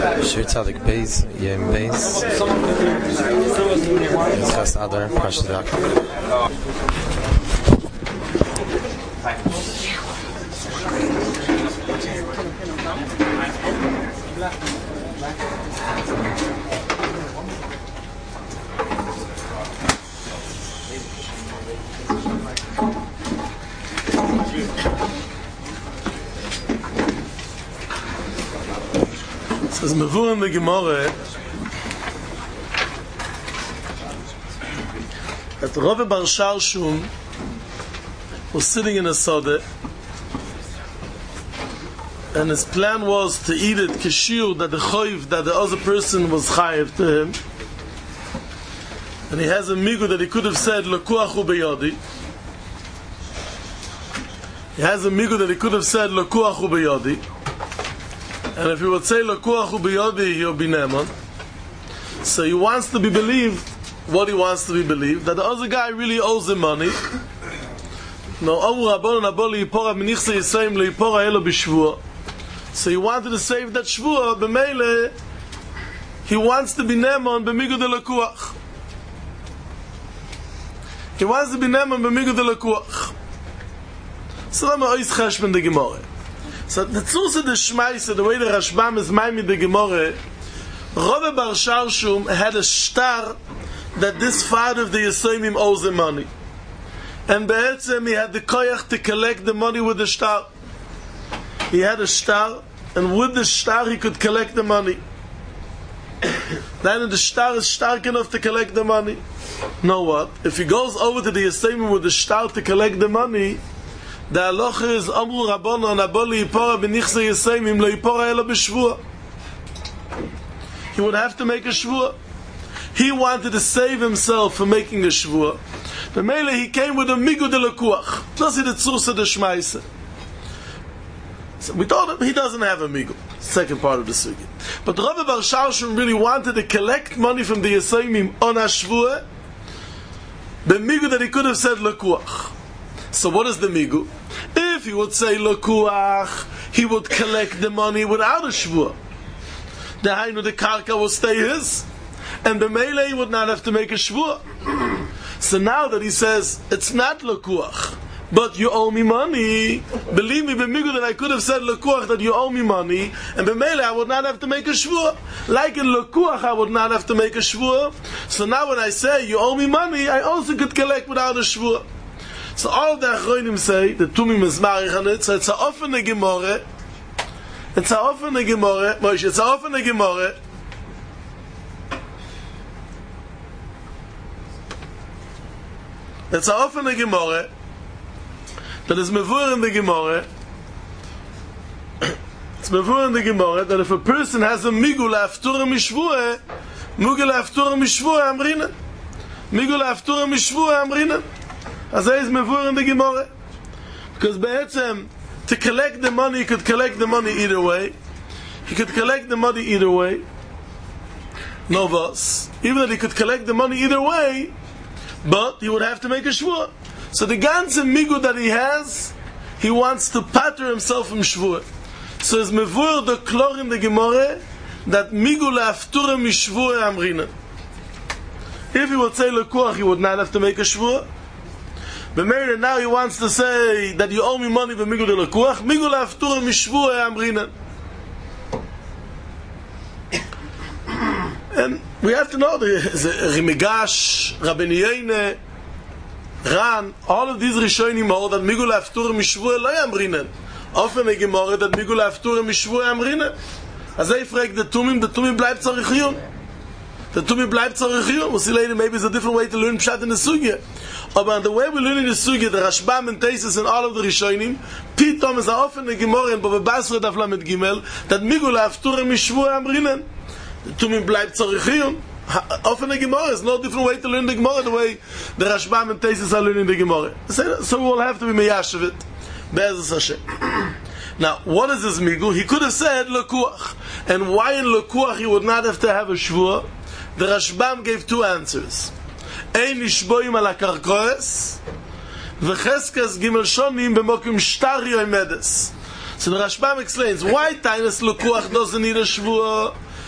Tzadik Beis, Yem Beis. Discuss other Parshas Vayikra. As mevur in the Gemara that Rava Bar Shalshum was sitting in a sode, and his plan was to eat it kashir that the choiv that the other person was chayiv to him, and he has a migu that he could have said lekuachu beyadi. He has a migu that he could have said lekuachu beyadi. And if he would say lekuachu biyodi, he'll be neman. So he wants to be believed what he wants to be believed, that the other guy really owes him money. No, so he wanted to save that shvua. B'meile, he wants to be neman b'migu de lekuach. He wants to be neman b'migu de lekuach. So let me ois cheshbon de Gemara. So the tzuse the Shmaise, the way the Rashbam is maimid the Gemara, Rava Bar Shalshum had a star that this father of the Yesomim owes him money. And be'etzem he had the koyach to collect the money with the star. He had a star, and with the star he could collect the money. Then the star is stark enough to collect the money. Know what? If he goes over to the Yesomim with the star to collect the money, the halacha is Amru Rabbanon Aboli Yipora b'nichse Yesomim lo Yipora ela b'shvua. He would have to make a shvua. He wanted to save himself from making a shvua. The mele he came with a migu de lekuach. That's the tzursa de shmaise. So we told him he doesn't have a migu. Second part of the sugi. But Rava Bar Shalshum really wanted to collect money from the Yesomim on a shvua. The migu that he could have said lekuach. So what is the migu? If he would say lekuach, he would collect the money without a shvua. The hainu the karka will stay his, and the melee would not have to make a shvua. So now that he says it's not lekuach, but you owe me money, believe me, b'migu that I could have said lekuach that you owe me money, and b'melee I would not have to make a shvua. Like in lekuach I would not have to make a shvua. So now when I say you owe me money, I also could collect without a shvua. So all of the Achronim say, the Tumim is marich on it, so it's a offene Gemara. It's a offene Gemara. Moshe, it's a offene Gemara. It's a offene Gemara. That is mevur in the Gemara. It's mevur in the Gemara that if a person has a migu la'aftura mishvua, migu la'aftura mishvua amrina. Migu la'aftura mishvua amrina. As is mevur in the Gemara, because be'etzem to collect the money, he could collect the money either way. He could collect the money either way. No vas. Even that he could collect the money either way, but he would have to make a shvua. So the ganze migu that he has, he wants to patter himself from shvua. So it's mevur the klor in the Gemara that migu la'aftura mishvua amrina. If he would say lekuach, he would not have to make a shvua. But now he wants to say that you owe me money for migu de lekuach, migu la'aftura mishvua amrina. And we have to know the Rimigash, Rabbeinu Yeine, Ran, all of these Rishonim hold that migu la'aftura mishvua lo amrina. Often a Gemara that migu la'aftura mishvua amrina. As I frag the Tumim bleibt zarichiyun. The Tumim bleibt zarichiyun. We'll see later, maybe it's a different way to learn Pshat in the Sugya. But the way we learn in the Sugya, the Rashbam and Teisus and all of the Rishonim, Pitom is often a Gemara in Bava Basra Daf Lamed Gimel, that migu la'aftura mishvua amrina. The Tumim bleibt zarichiyun. Often a Gemara is no different way to learn the Gemara the way the Rashbam and Teisus are learning the Gemara. So we will have to be meyashav it. Be'ezus Hashem. Now, what is this migu? He could have said lekuach. And why in lekuach he would not have to have a shvua? The Rashbam gave two answers. Ein nishboim ala karkoes, v'cheskas gimel shonim b'mokim shtar yomedes. So the Rashbam explains why Tainus lekuach doesn't need a shvua.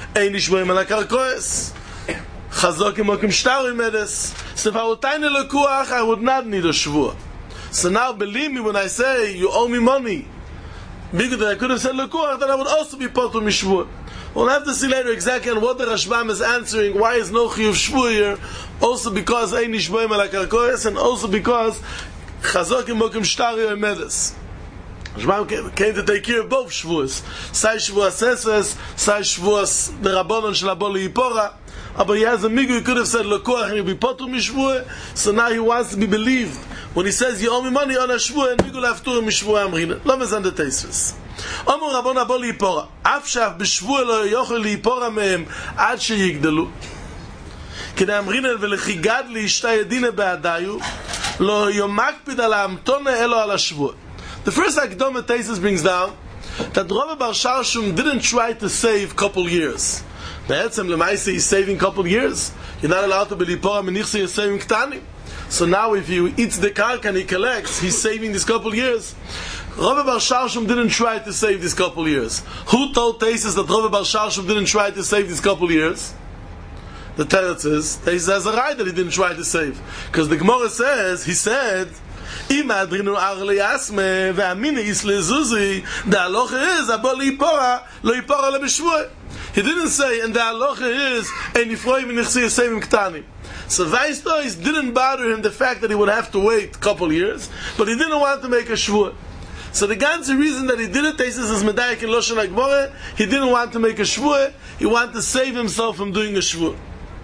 ein Nishmoim ala Karkoes. Chazok imokim shtar imedes. So if I would tiny lekuach, I would not need a shvua. So now believe me when I say you owe me money. Because I could have said lekuach, then I would also be potur mishvua. We'll have to see later exactly on what the Rashbam is answering. Why is no chiyuv shvua here? Also because ein Nishmoim ala Karkoes, and also because Chazok imokim shtar imedes. Rashbam came to take care of both shvuas. Sai shvuas Esves, sai shvuas the Rabbanon shel Aboli Yipora. But he has a migu, he could have said, Lekoach, and you'll be potur mishvuah. So now he wants to be believed. When he says, you owe me money on a shvuah, and migu laftur mishvuah amrina. Lo mezan the teisves. Omer Rabbanon Aboli Yipora. Af shaf b'shvuah lo yochel Yipora mehem, ad sheyigdelu. כדי אמרינן ולחיגד לאשתה ידינה בעדיו, לא יומקפיד על האמתונה אלו על השבוע. The first Akdama Taisus brings down that Rava Bar Shalshum didn't try to save couple years. Be'etzem Lemaise he's saving couple years. You're not allowed to be Lipora Menichse, you're saving Ktanim. So now if he eats the karka and he collects, he's saving this couple years. Rava Bar Shalshum didn't try to save this couple years. Who told Taisus that Rava Bar Shalshum didn't try to save this couple years? The Teretz is, Taisus has a right that he didn't try to save. Because the Gemara says, he said, אם אדרינו ארלי יסמה והמיני יסלי זוזי the halacha is aboli yipora lo yipora le b'shvuah. He didn't say and the halacha is ein nifroi v'nichsi yisayim ktanim. So Weistois didn't bother him the fact that he would have to wait a couple years, but he didn't want to make a shvuah. So the ganze reason that he did it, Taisus is medayik in Loshen HaGemara, he didn't want to make a shvuah, he wanted to save himself from doing a shvuah.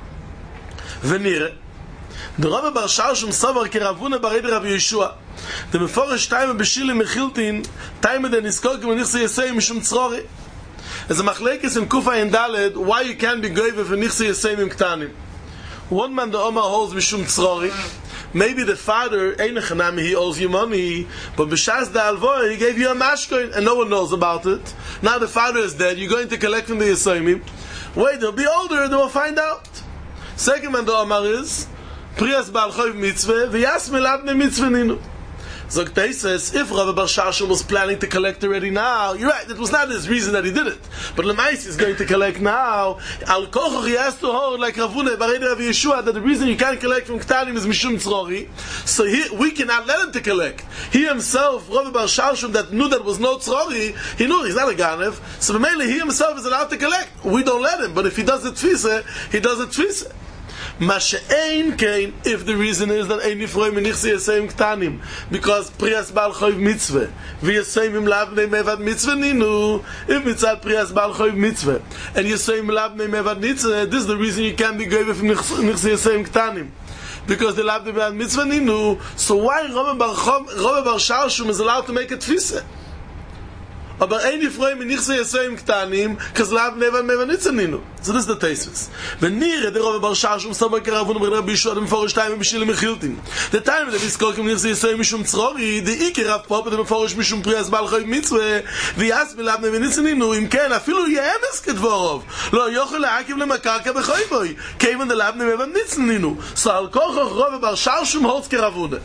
V'nire the Rava Bar Shalshum Savar Keravuna Barei Rav Yeshua. The Meforish Taime B'Shili Mechiltin Taime the Niskokim V'Nichse Yesei Mishum Tzrori. As a Machlekes in Kufa and Daled, why you can't be goyve for Nichse Yesei Mim Ktanim. One man the Omar holds Mishum Tzrori. Maybe the father Einechanami he owes you money, but B'Shas the Alvoy he gave you a mashkoin and no one knows about it. Now the father is dead. You're going to collect from the Yesayimim. Wait, they'll be older. They will find out. Second man the Omar is Priyas Baal Choiv Mitzvah, V'yas Miladne Mitzvah Ninu. So Taisus, if Rava Bar Shalshum was planning to collect already now, you're right, it was not his reason that he did it. But Lemais is going to collect now. Al Kochoch he has to hold like Ravuna, Barei Rav Yeshua, that the reason you can't collect from Ktanim is Mishum Tzrori. So we cannot let him to collect. He himself, Rava Bar Shalshum, that knew that was no Tzrori, he knew he's not a Ganev, so mainly he himself is allowed to collect. We don't let him, but if he does it Tfisa, he does it Tfisa. Mashe'ein kain, if the reason is that ein nifroi menichse yesayim ktanim, because priyas bal choiv mitzvah, v'yesayim lavnei mevad mitzvah ninu, if mitzad priyas bal choiv mitzvah, and yesayim lavnei mevad mitzvah, this is the reason you can't be goyve from nichse yesayim ktanim, because the lavnei mevad mitzvah ninu. So why Rava Bar Shalshum is allowed to make a tfisa? Aber ein nifroi menichse yesayim ktanim, because lav nevan mevad mitzvah ninu. So this is the Taisus. When near the Rava Bar Shalshum Savar Keravuna Barei Rav Yeshua, the Meforish Taime B'Shili Mechiltin. The time that he's called Nichse Yesayim Mishum Tzrori, the Iker Rav Papa, the Meforish Mishum Priyas Baal Choiv Mitzvah, V'yas Milav Nevan Mitzvah Ninu, Im Ken, afilu Yemes Kedvorov, Lo Yochel Ha'akiv Lemakarka B'Choivoi, Kevan the Lav Nevan Mitzvah Ninu. So Al Kochoch Rava Bar Shalshum holds Keravuna.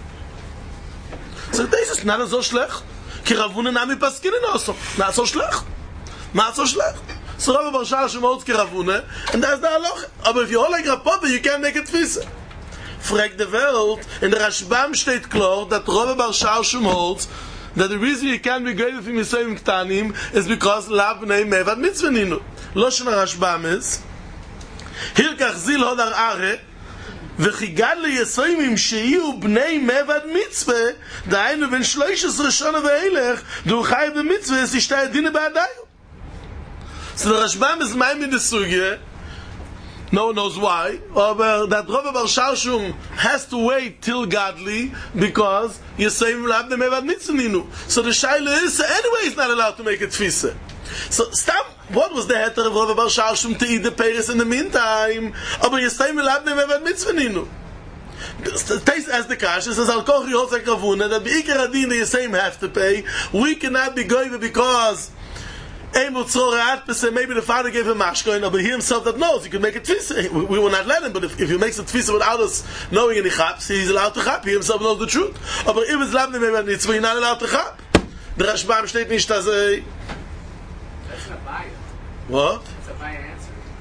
So this is not so schlecht. Keravuna nami paskinen also. Not so schlecht. Not so schlecht. So Rava Bar Shalshum holds Keravuna, and that's the halacha. But if you hold like Rav Papa, you can't make it tfisa. Frag the world, in the Rashbam steht klar that Rava Bar Shalshum holds that the reason you can't be grateful for Yisayim Ktanim is because lav b'nei mevad mitzvah ninu. Loshen Rashbam is Hilkach zil hodar are וחיגד ליסוימים שיהיו בני מבד מצווה, דהיינו בין 13 שנה ואילך, דו חי במצווה, סשתה ידינה בעדיו. So the Rashbam is mine in the sugya. No one knows why. That Rava Bar Shalshum has to wait till godly because Yisayim lav the mevad mitzvah ninu. So the shaila is anyway he's not allowed to make a tfisa. So stop. What was the heter of Rava Bar Shalshum to eat the peiros in the meantime? Aber Yisayim lav the mevad mitzvah ninu. Taste as the kash says Al Kochri holds like Ravuna that Beikar Adin the Yisayim have to pay. We cannot be goyve because maybe the father gave him mashkoin, but he himself that knows he could make a tfisa. We will not let him, but if he makes a tfisa without us knowing any chaps, he's allowed to chap. He himself knows the truth. But if it's lavne mevad mitzvah, he's not allowed to chap. The Rashbam steht nicht, dass That's not bias. What? That's a bias answer.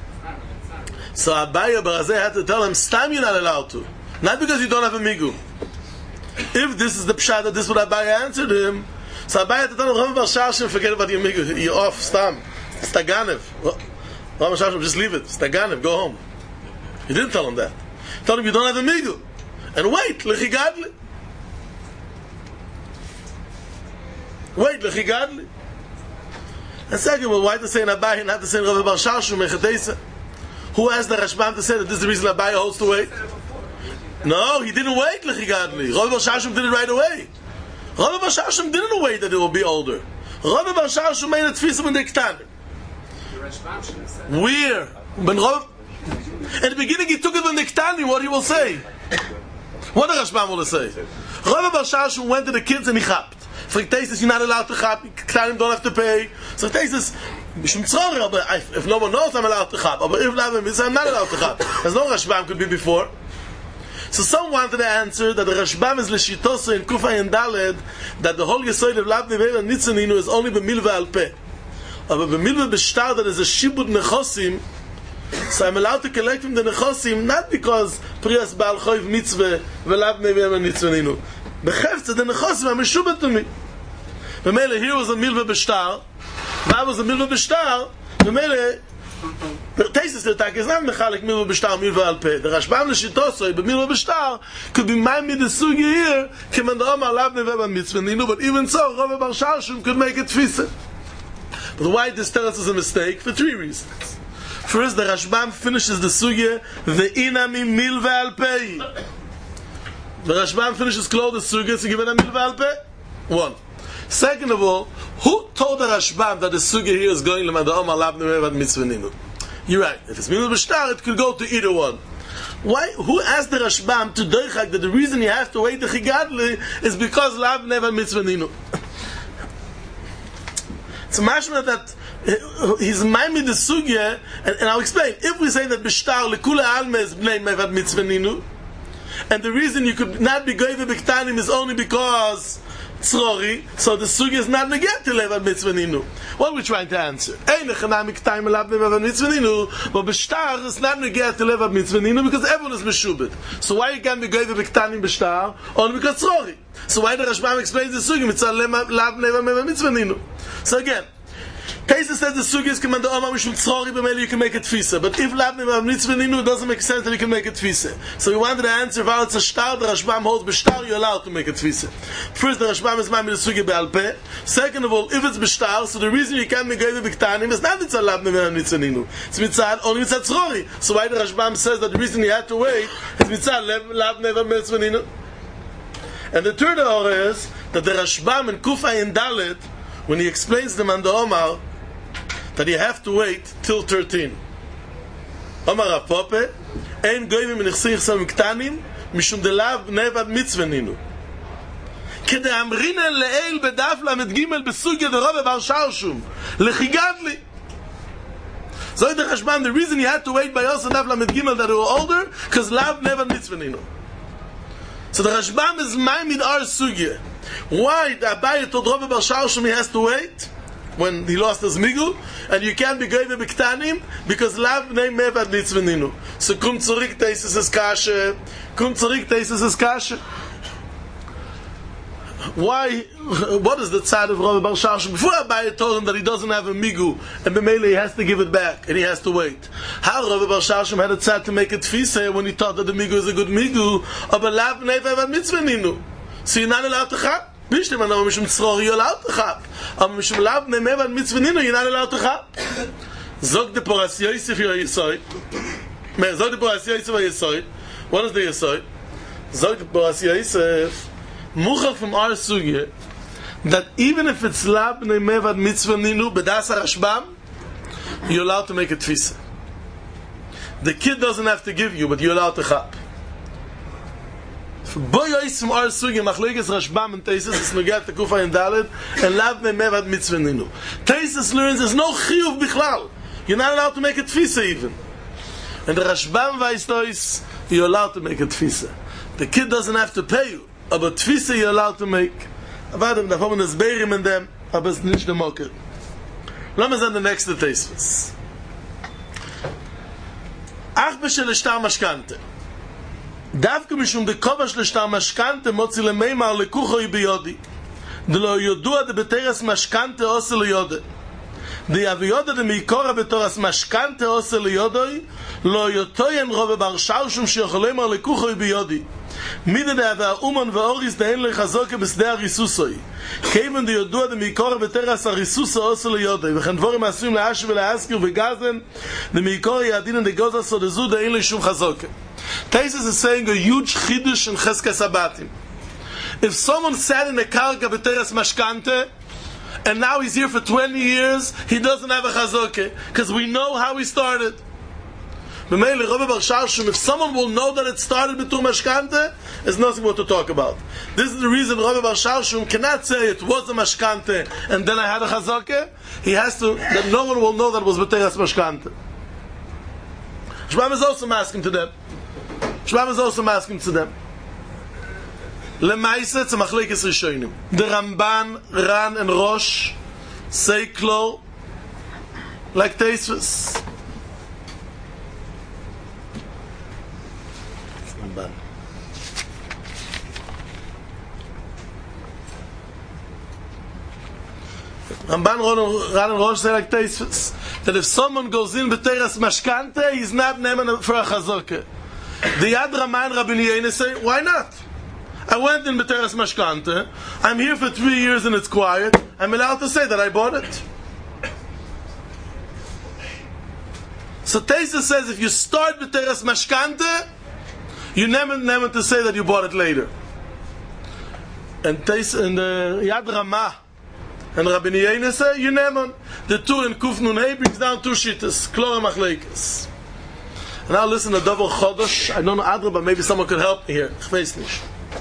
So Abaye Barazeh had to tell him, Stam you're not allowed to. Not because you don't have a migu. If this is the pshat that this is what Abaye answered him, so Abaye had to tell him, Rava bar Shalshim, forget about your migu. You're off, Stam. Staganev. Rava bar Shalshim, just leave it. Staganev, go home. He didn't tell him that. He told him you don't have a migu. And wait, lechigadli. Wait, lechigadli. And second, well, why to say in Abaye and not to say in Rava bar Shalshim, mechatesa? Who asked the Rashbam to say that this is the reason Abaye holds to wait? No, he didn't wait, lechigadli. Rava bar Shalshim did it right away. Rava bar Shalshim didn't wait that it will be older. Rava bar Shalshim made a tfisa when they ktan. Where? When Rava... At the beginning he took it when they ktan, what he will say? What the Rashbam will say? Rava bar Shalshim went to the kids and he chapped. So he takes this, you're not allowed to chap, ktanim don't have to pay. So he takes this, if no one knows I'm allowed to chap, but if I'm not allowed to chap. There's no Rashbam could be before. So some wanted to answer that the Rashbam is l'shitosa in Kufa and Daled, that the whole Yesod of Lav Nevei and Nitzaninu is only b'milva al peh. But b'milva b'shtar that is a shibud nechosim, so I'm allowed to collect from the nechosim, not because Priyas Baal Choiv Mitzvah v'Lav Nevei and Nitzaninu. B'chefza the nechosim are meshubet to me. B'mele here was a milva b'shtar, that was a milva b'shtar, b'mele Taisus the attack is not mechalik milva b'shtar milva al peh. The Rashbam l'shitosoi b'milva b'shtar could be ma'amid the sugi here k'man the Omar Lav Nevei and Mitzvah, but even so Rava bar Shalshim could make it tfisa. But why this teretz is a mistake? For three reasons. First, the Rashbam finishes the sugi ve'inami milva al peh. The Rashbam finishes close the sugi to give it a milva al peh. One. Second of all, who told the Rashbam that the sugi here is going to Omar Lav Nevei and Mitzvah? You're right. If it's milva b'shtar, it could go to either one. Why? Who asked the Rashbam to doichak that the reason he has to wait the chigadli is because Lav Nevei and Mitzvah? It's mashma that he's maimid the sugya, and I'll explain. If we say that b'shtar lekula alma is bnei mevad mitzvaninu, and the reason you could not be goyve b'ktanim is only because tzrori, so the sugya is not negat to levad mitzvaninu. What are we trying to answer? Ein echanam iktaim elav mevad mitzvaninu, but b'shtar is not negat to levad mitzvaninu because everyone is meshubed. So why you can't be goyve b'ktanim b'shtar? Only because tzrori. So why the Rashbam explains the sugya mitzvah lav mevad mitzvaninu? So again, Taisa says the sugi is command the Omar Mishum Tzrori b'meli you can make it tfisa. But if Lav Nevei Mitzvah Ninu, it doesn't make sense that you can make it tfisa. So we wanted to answer if it's a shtar, the Rashbam holds b'shtar, you're allowed to make it tfisa. First, the Rashbam is ma'amid the sugi be'al peh. Second of all, if it's b'shtar, so the reason you can't make it b'ktanim is not mitzvah Lav Nevei Mitzvah Ninu. It's mitzvah only mitzvah Tzrori. So why the Rashbam says that the reason he had to wait is mitzvah Lav Nevei Mitzvah Ninu. And the third order is that the Rashbam in Kufa and Dalet, when he explains the man the Omar, that you have to wait till 13. Omar Rav Pope, ein goyim menichsich sam ktanim, mishum delav nevad mitzvah ninu. Kede amrinen le'el bedaf lamed gimel besugya de Rava bar Shalshim, lechigadli. So the Rashbam, the reason you had to wait by us and daf lamed gimel that they were older, because lav nevad mitzvah ninu. So the Rashbam is ma'amid our sugya. Why the Abaye told Rava bar Shalshim he has to wait when he lost his migul, and you can't be goyve b'ktanim because lav name mevad mitzvah ninu. So kum zurück teisus es kashe. Kum zurück teisus es kashe. Why? What is the tzad of Rava bar Shalshim? Before Abaye told him that he doesn't have a migu, and b'meile he has to give it back, and he has to wait. How Rava bar Shalshim had a tzad to make it tfisa when he thought that the migu is a good migu, but lav name mevad mitzvah ninu. So you're not allowed to chap. Bishtem anam mishum tzrori you're allowed to chap. Am mishum lav name mevad mitzvah ninu you're not allowed to chap. Zog de poras Yosef your Yesoid. Zog de poras Yosef your Yesoid. What is the Yesoid? Zog de poras Yosef. Muchal from our sugya that even if it's lav name mevad mitzvah ninu bedas Rashbam, you're allowed to make a tfisa. The kid doesn't have to give you, but you're allowed to chap. Boyois from our sugya machleges Rashbam and Taisus is nugat the Kufa and Dalet and lav name mevad mitzvah ninu. Taisus learns there's no chiyuv bichlal. You're not allowed to make a tfisa even. And the Rashbam vaystois you're allowed to make a tfisa. The kid doesn't have to pay you, but tfisa you're allowed to make. About them, the woman is bearing in them, but it's nicht the mocker. Let me send the next to Taisus. ach beshel shtar mashkante. Davke mishum de kovash le shtar mashkante motzi le meimar le kuchoy biyodi. De lo yodua de beteres mashkante ose le yode. De aviyode de mikora betoras mashkante ose le yodoi lo yotoyen rove bar shaushum shecholemar le kuchoy biyodi. Mide de ava uman vaoris de en le chazoke besde arisusoi. Kevin de yodua de mikora beteras arisusa ose le yodoi. V'chen dvorim asum le'ash ve'le'askir ve'gazen de mikora yadin de goza sodezu de en le shum chazoke. Taisus is saying a huge chidush in Cheskes Abatim. If someone sat in a karka beteras mashkante and now he's here for 20 years, he doesn't have a chazoke because we know how he started. If someone will know that it started betur mashkante, there's nothing more to talk about. This is the reason Rabbi Bar Shalshum cannot say it was a mashkante and then I had a chazoke. He has to, that no one will know that it was beteras mashkante. Shmuel is also asking to them. Lemaise it's a machlekes rishonim. The Ramban, Ran, and Rosh say klo like Teisvus. Ramban. Ramban, Ran, and Rosh say like Teisvus. That if someone goes in b'teras mashkante, he's not neman for a chazoke. The Yad Raman Rabbi Yehuda say, why not? I went in B'teras Mashkante. I'm here for 3 years and it's quiet. I'm allowed to say that I bought it. So Teisa says, if you start B'teras Mashkante, you never to say that you bought it later. And Teisa and the Yad Ramah and Rabbi Yehuda say, you never. The two in Kuf Nun Hey brings down two shittas, Klora Machlekes. Now listen to double chodosh. I don't know Adra, but maybe someone could help me here. Ich weiß nicht.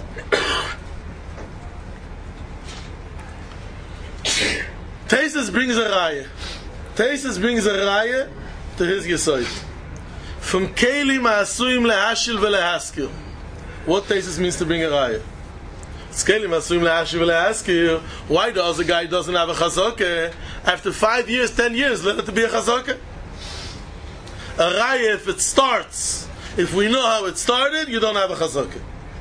Teisus brings a raya. Teisus brings a raya to his Yesod. From Kelim Ha'asuim Lehashil V'Lehaskir. What Teisus means to bring a raya? It's Kelim Ha'asuim Lehashil V'Lehaskir. Why does a guy doesn't have a chazoke? After 5 years, 10 years, let it be a chazoke? A raya, if it starts, if we know how it started, you don't have a chazoke.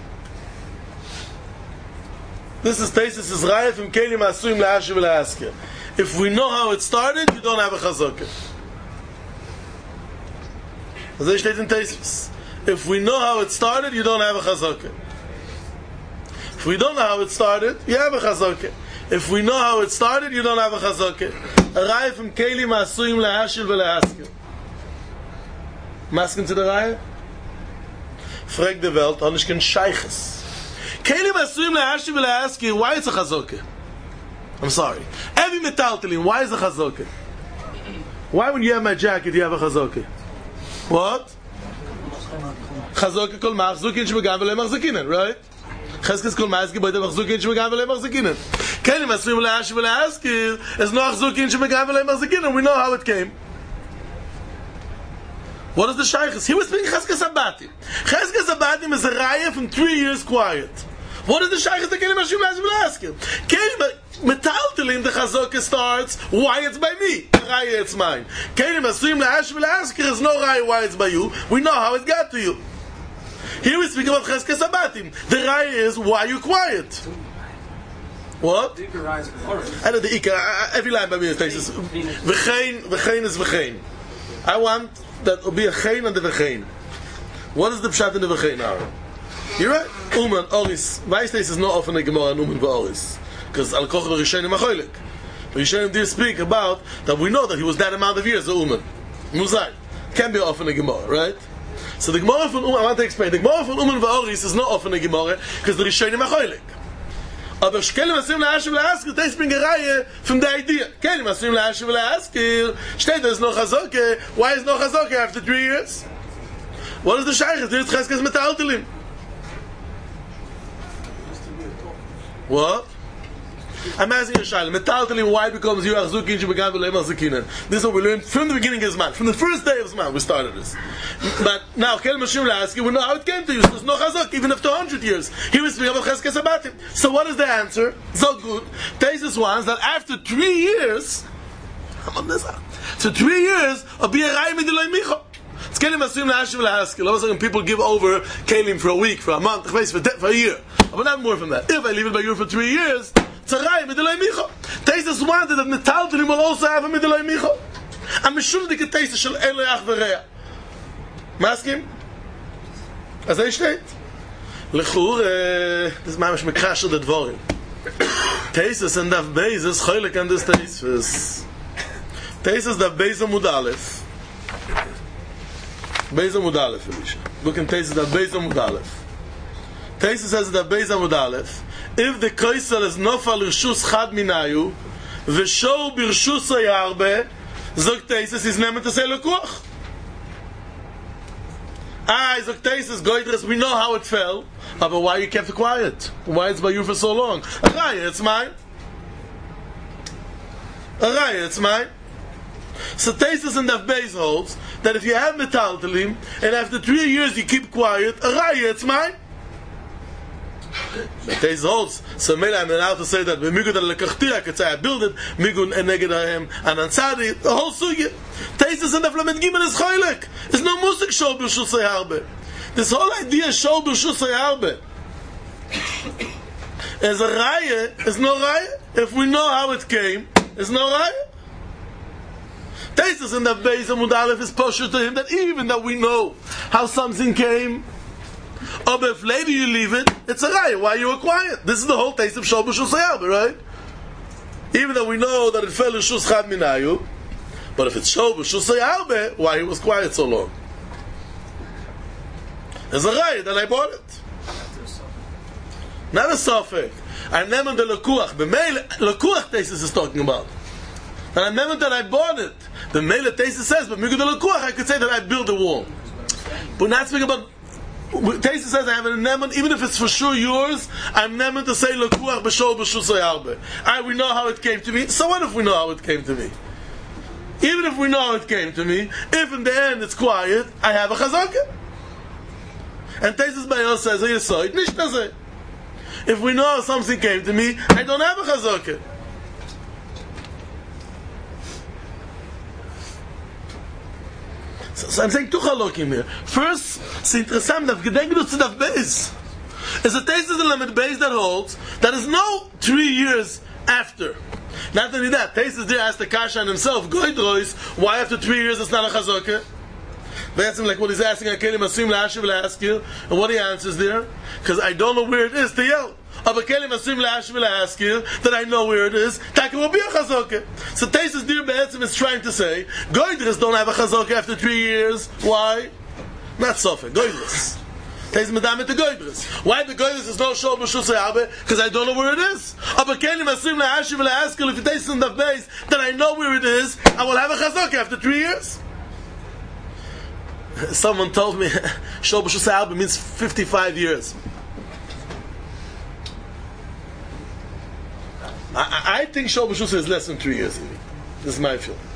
This is Teisus' raya from Kelim Ha'asuim Lehashil V'Lehaskir. If we know how it started, you don't have a chazoke. Das steht in Teisus. If we know how it started, you don't have a chazoke. If we don't know how it started, you have a chazoke. If we know how it started, you don't have a chazoke. A raya from Kelim Ha'asuim Lehashil V'Lehaskir. Masken zu der Reihe? Frag die Welt, und ich kann Scheiches. Kelim Ha'asuim Lehashil V'Lehaskir, why is a chazoke? I'm sorry. Every metaltalin, why is a chazoke? Why when you have my jacket, you have a chazoke? What? Chazoke kol machzukin shmegan v'le machzukinen, right? Cheskes kol ma'as geboite machzukin shmegan v'le machzukinen. Kelim Ha'asuim Lehashil V'Lehaskir is no machzukin shmegan v'le machzukinen. We know how it came. What is the shaykhs? He was speaking Cheskes Abatim. Cheskes Abatim is a raya from 3 years quiet. What is the shaykhs that Kelim Ha'asuim Lehashil V'Lehaskir? Kelim metaltalin, the chazoke starts, why it's by me? Raya, it's mine. Kelim Ha'asuim Lehashil V'Lehaskir is no raya why it's by you. We know how it got to you. Here we speak about Cheskes Abatim. The raya is why you quiet. What? I know the Ika. Every line by me is Teisus. V'chein is v'chein. I want that will be a chein and the v'chein. What is the pshat in the v'chein now? You're right. Uman, Oris. Why Teisus is not often a Gemara and Uman v'Oris? Because Al Koch v'Rishonim Achoylek. Rishonim did speak about that we know that he was that amount of years, the Uman. Muzai. Can be often a Gemara, right? So the Gemara from Uman, I want to explain. The Gemara from Uman v'Oris is not often a Gemara because the Rishonim Achoylek. Aber Kelim Ha'asuim Lehashil V'Lehaskir, Teisus bring a raya from the idea. Kelim Ha'asuim Lehashil V'Lehaskir, steht there's no chazoke. Why is no chazoke after 3 years? What is the shaykhs? There's Cheskes metaltalin. What? I'm asking a shayla. Metaltalin, why becomes you achzukin shebegan v'lo machzukinen? This is what we learned from the beginning of Zman. From the first day of Zman, we started this. But now, Kelim Ha'asuim Lehashil, we know how it came to you. So there's no chazok, even after 100 years. He was speaking about Cheskes Abatim. So what is the answer? So good. Teisus wants that after 3 years, so 3 years, I'll be a raya midiloi micho. It's kelim asum la'ashiv la'haskil. All of a sudden people give over kelim for a week, for a month, for a year. But not more from that. If I leave it by you for 3 years, it's a raya, middelay micha. Taisus wanted that Metaltalim will also have a middelay micha. I'm sure the Taisus shall eloi ach v'reya. Maskim? As I state. Lechur, this is mamish mekasher the dvorim. Taisus and Daf Beis is choylek and this Taisus. Taisus Daf Beis Amud Aleph. Beis Amud Aleph, Elisha. Look in Taisus Daf Beis Amud Aleph. Taisus says Daf Beis Amud Aleph. If the Kaisel is nofal rishus chad minayu, v'shor birshus hayarbe, zog Taisus is nemen to say lekuach. Zog Taisus, goydres, we know how it fell. But why you kept it quiet? Why it's by you for so long? Araya, it's mine. Araya, it's mine. So Taisus and Daf Beis holds that if you have metaltalim and after 3 years you keep quiet, Araya, it's mine. Taisus holds, so maybe I'm allowed to say that Migun lekachti, I could say I build it, Migun eneged and ansari, the whole sugya. Taisus and Daf Lamed Gimel is choylek. There's no musik shol b'shusay harbe. This whole idea of shol b'shusay harbe as a raya is no raya. If we know how it came, it's no raya. Taisus in the Beis Amud Aleph is posher to him that even that we know how something came, or if later you leave it, it's a raya. Why you were quiet? This is the whole taste of shol b'shusay harbe, right? Even though we know that it fell in shus chad minayu, but if it's shol b'shusay harbe, why he was quiet so long? There's a raya that I bought it. Not a sofek. I remember the lekuach. The mele lekuach Taisus is talking about. And I remember that I bought it. The mele Taisus says, but Migu the lekuach, I could say that I built a wall. But not speaking about. Taisus says I have an neman, even if it's for sure yours. I'm neman to say lekuach b'shol b'shusay harbe. We know how it came to me. So what if we know how it came to me? Even if we know how it came to me, if in the end it's quiet, I have a chazakah. And Taisus Bayos says, "You saw it, nicht das." If we know something came to me, I don't have a chazakah. So I'm saying two halakim here. First, it's interesting that gedenken to Daf Beis. Is a Taisus in Lamed Beis that holds that is no 3 years after. Not only that, Taisus there asked the kasha on himself, Goydrois, why after 3 years it's not a chazakah? That's him like what he's asking, I can't assume la'ashiv la'askil, and what he answers there, because I don't know where it is to yell. But kelim assume la'ashiv la'askil, that I know where it is, taka will be a chazakah. So Taisus there be'etzim is trying to say, Goydres don't have a chazakah after 3 years. Why? Not sofek, Goydres. Taisus medamit the Goydres. Why the Goydres is no shol b'shusay harbe? Because I don't know where it is. But kelim assume la'ashiv la'askil, if it Taisus in the base, that I know where it is, I will have a chazakah after 3 years. Someone told me shol b'shusay harbe means 55 years. I think shol b'shusay is less than 3 years. This is my feeling.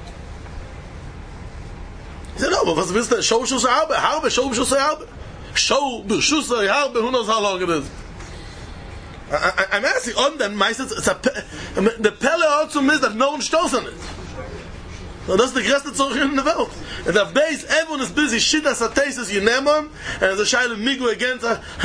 He said, no, but what's this? Shol b'shusay harbe, harbe, shol b'shusay harbe. Shol b'shusay harbe, who knows how long it is? I'm asking on them, the pele also means that no one stows on it. So that's the greatest tzorich in the world. And Daf Beis, everyone is busy. Shittas Taisus Yinemon, and the Shaila Migu against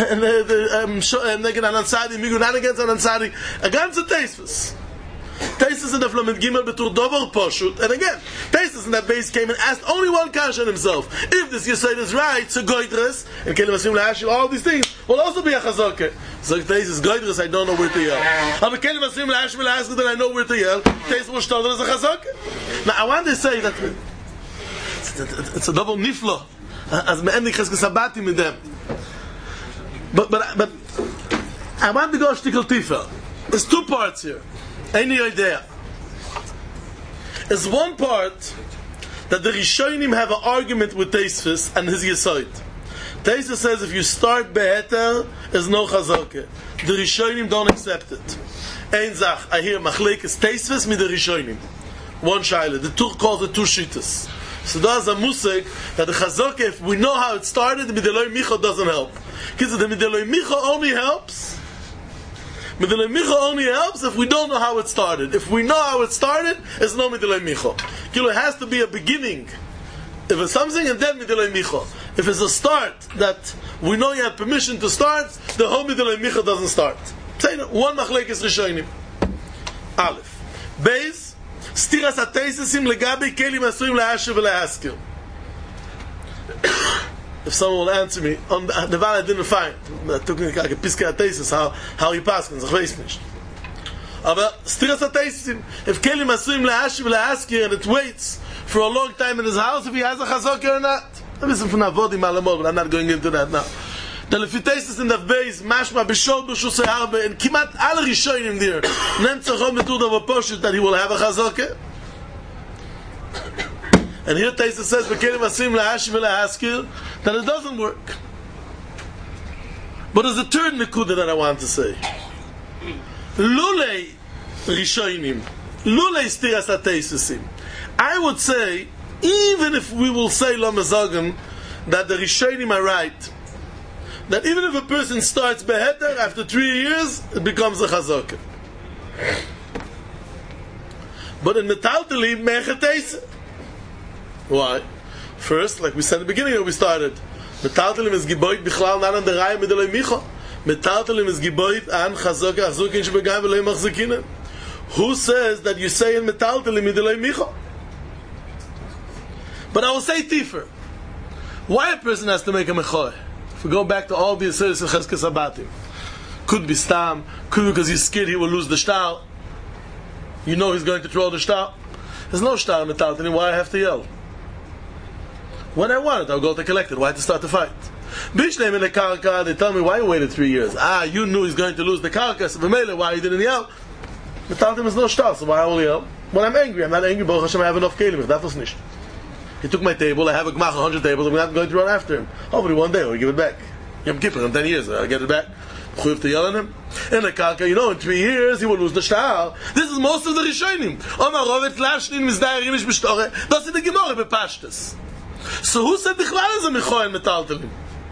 Negen Ansari, Migu not against Ansari, against the Taisus. Taisus in the Lamed Gimel betur dover poshut, and again, Taisus in that base came and asked only one kasha on himself. If this Yisrael is right, so Goydres, and Kelim Asim La'ashiv, all these things will also be a chazakah. So Taisus Goydres, I don't know where to yell. But Kelim Asim La'ashiv La'ashiv, that I know where to yell. Taisus will start as a chazakah. Now I want to say that it's a double niflo, as me'endik cheskes sabati with them. But I want to go a shtickle tifer. There's 2 parts here. Any idea? There's one part that the Rishonim have an argument with Taisus and his Yesod. Taisus says if you start beheter, there's no chazakah. The Rishonim don't accept it. Ein zach, I hear machlekes Taisus mit the Rishonim. One shaila. The two calls it 2 shittas. So there's a musik that the chazakah, if we know how it started, the Mideloi Micha doesn't help. Because the Mideloi Micha only helps. Mideloi Micha only helps if we don't know how it started. If we know how it started, it's no Mideloi Micha. It has to be a beginning. If it's something and then midilei micha. If it's a start that we know you had permission to start, the whole midilei micha doesn't start. One machlekes rishonim. Aleph. Beis, stiras ateisesim legabi kelim asuim le'asher v'le'askir. If someone will answer me on the one I didn't find, that took me like a piske ateises, how he passed, ich weiß nicht. Aber stiras ateisesim, if kelim asuim le'asher v'le'askir and it waits for a long time in his house, if he has a chazaka or not. Listen from Avodim Alamol, but I'm not going into that now. The Lefitasis in the base, Mashma Bishol B'Shusay Harbe, and Kimat Al Rishonim there. Nemtzachon Metud of a Poshut that he will have a chazaka. And here Taisa says, Bekelim Asim La'ashi V'La'askir, that it doesn't work. But there's a third Nekuda that I want to say. Lulei Rishonim, Lulei Stiras HaTeisasim. I would say, even if we will say Lo Mezogan, that the Rishonim are right, that even if a person starts Beheter, after 3 years, it becomes a Chazaka. But in Metaltali, Mechateisa. Why? First, like we said in the beginning when we started, Metaltalim is Giboit Bichlal Nan and the Raya Midolei Micha. Metaltalim is Giboit An Chazaka Azukin Shbegai V'Lei Machzakina. Who says that you say in Metaltalim Midolei Micha? But I will say Tifer. Why a person has to make a mechoy? If we go back to all the Yisraelis and Cheskes Abatim, could be Stam, could be because he's scared he will lose the shtar. You know he's going to throw the shtar. There's no shtar in Metaltalim. Why I have to yell? When I want it, I'll go to collect it. Why to start the fight? Bishleim in the karka, they tell me, why you waited 3 years? You knew he's going to lose the karka, so why you didn't yell? Metaltalim is no shtar, so why I will yell? When I'm angry, I'm not angry, Baruch Hashem, I have enough kelim. That was nicht. He took my table, I have a gmach 100 tables, I'm not going to run after him. Hopefully one day we'll give it back. Yom Kippur in 10 years, I'll get it back. You have to yell at him. In the karka, in 3 years he will lose the shtar. This is most of the Rishonim. Omar Rovet Lashnin Mizdayrim Ish B'Shtore. Das ist the Gemara bepashtes. So who said Bichlal is a Mechoy Metaltalim?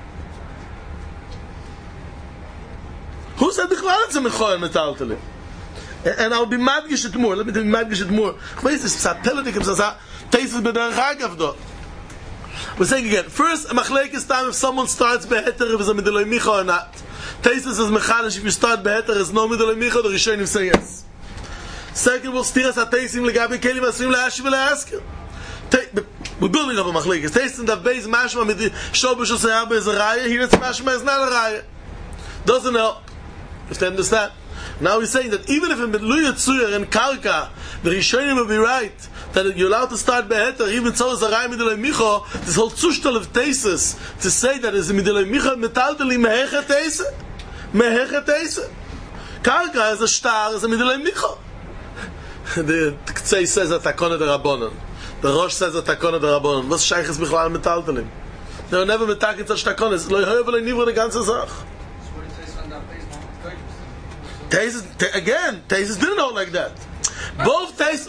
Who said Bichlal is a Mechoy Metaltalim? And I'll be madgish it more. Let me be madgish it more. We're saying again, first, a machlekes time if someone starts beheter, if it's a midolei micha or not. Taisus is mechanish, if you start beheter, there's no midolei micha, the Rishonim say yes. Second, we'll stiras ha-teisim legabi kelim asim le'ashi v'le'askir. We're building up a machlekes. Taisim that base mashma mit shol b'shusay harbe is a raya, here it's mashma is not a raya. Doesn't help. If they understand. Now he's saying that even if in Midluya Tzuyer and Karka, the Rishonim will be right, that you're allowed to start Beheter, even so as a Rai Midolei Micha, this whole Zushtal of Tesis, to say that is Midolei Micha Metaltali Mehecha Teise? Mehecha Teise? Karka is a star, is a Midolei Micha. The Ktsei says that Takona de Rabbonon. The Rosh says that Takona de Rabbonon. Was Shaykh is Bichlal Metaltalim? They were never metaking such Takonas. Lo Yehoyev Lo Nivra the ganze Sach. Tesis didn't hold like that. Both Tesis,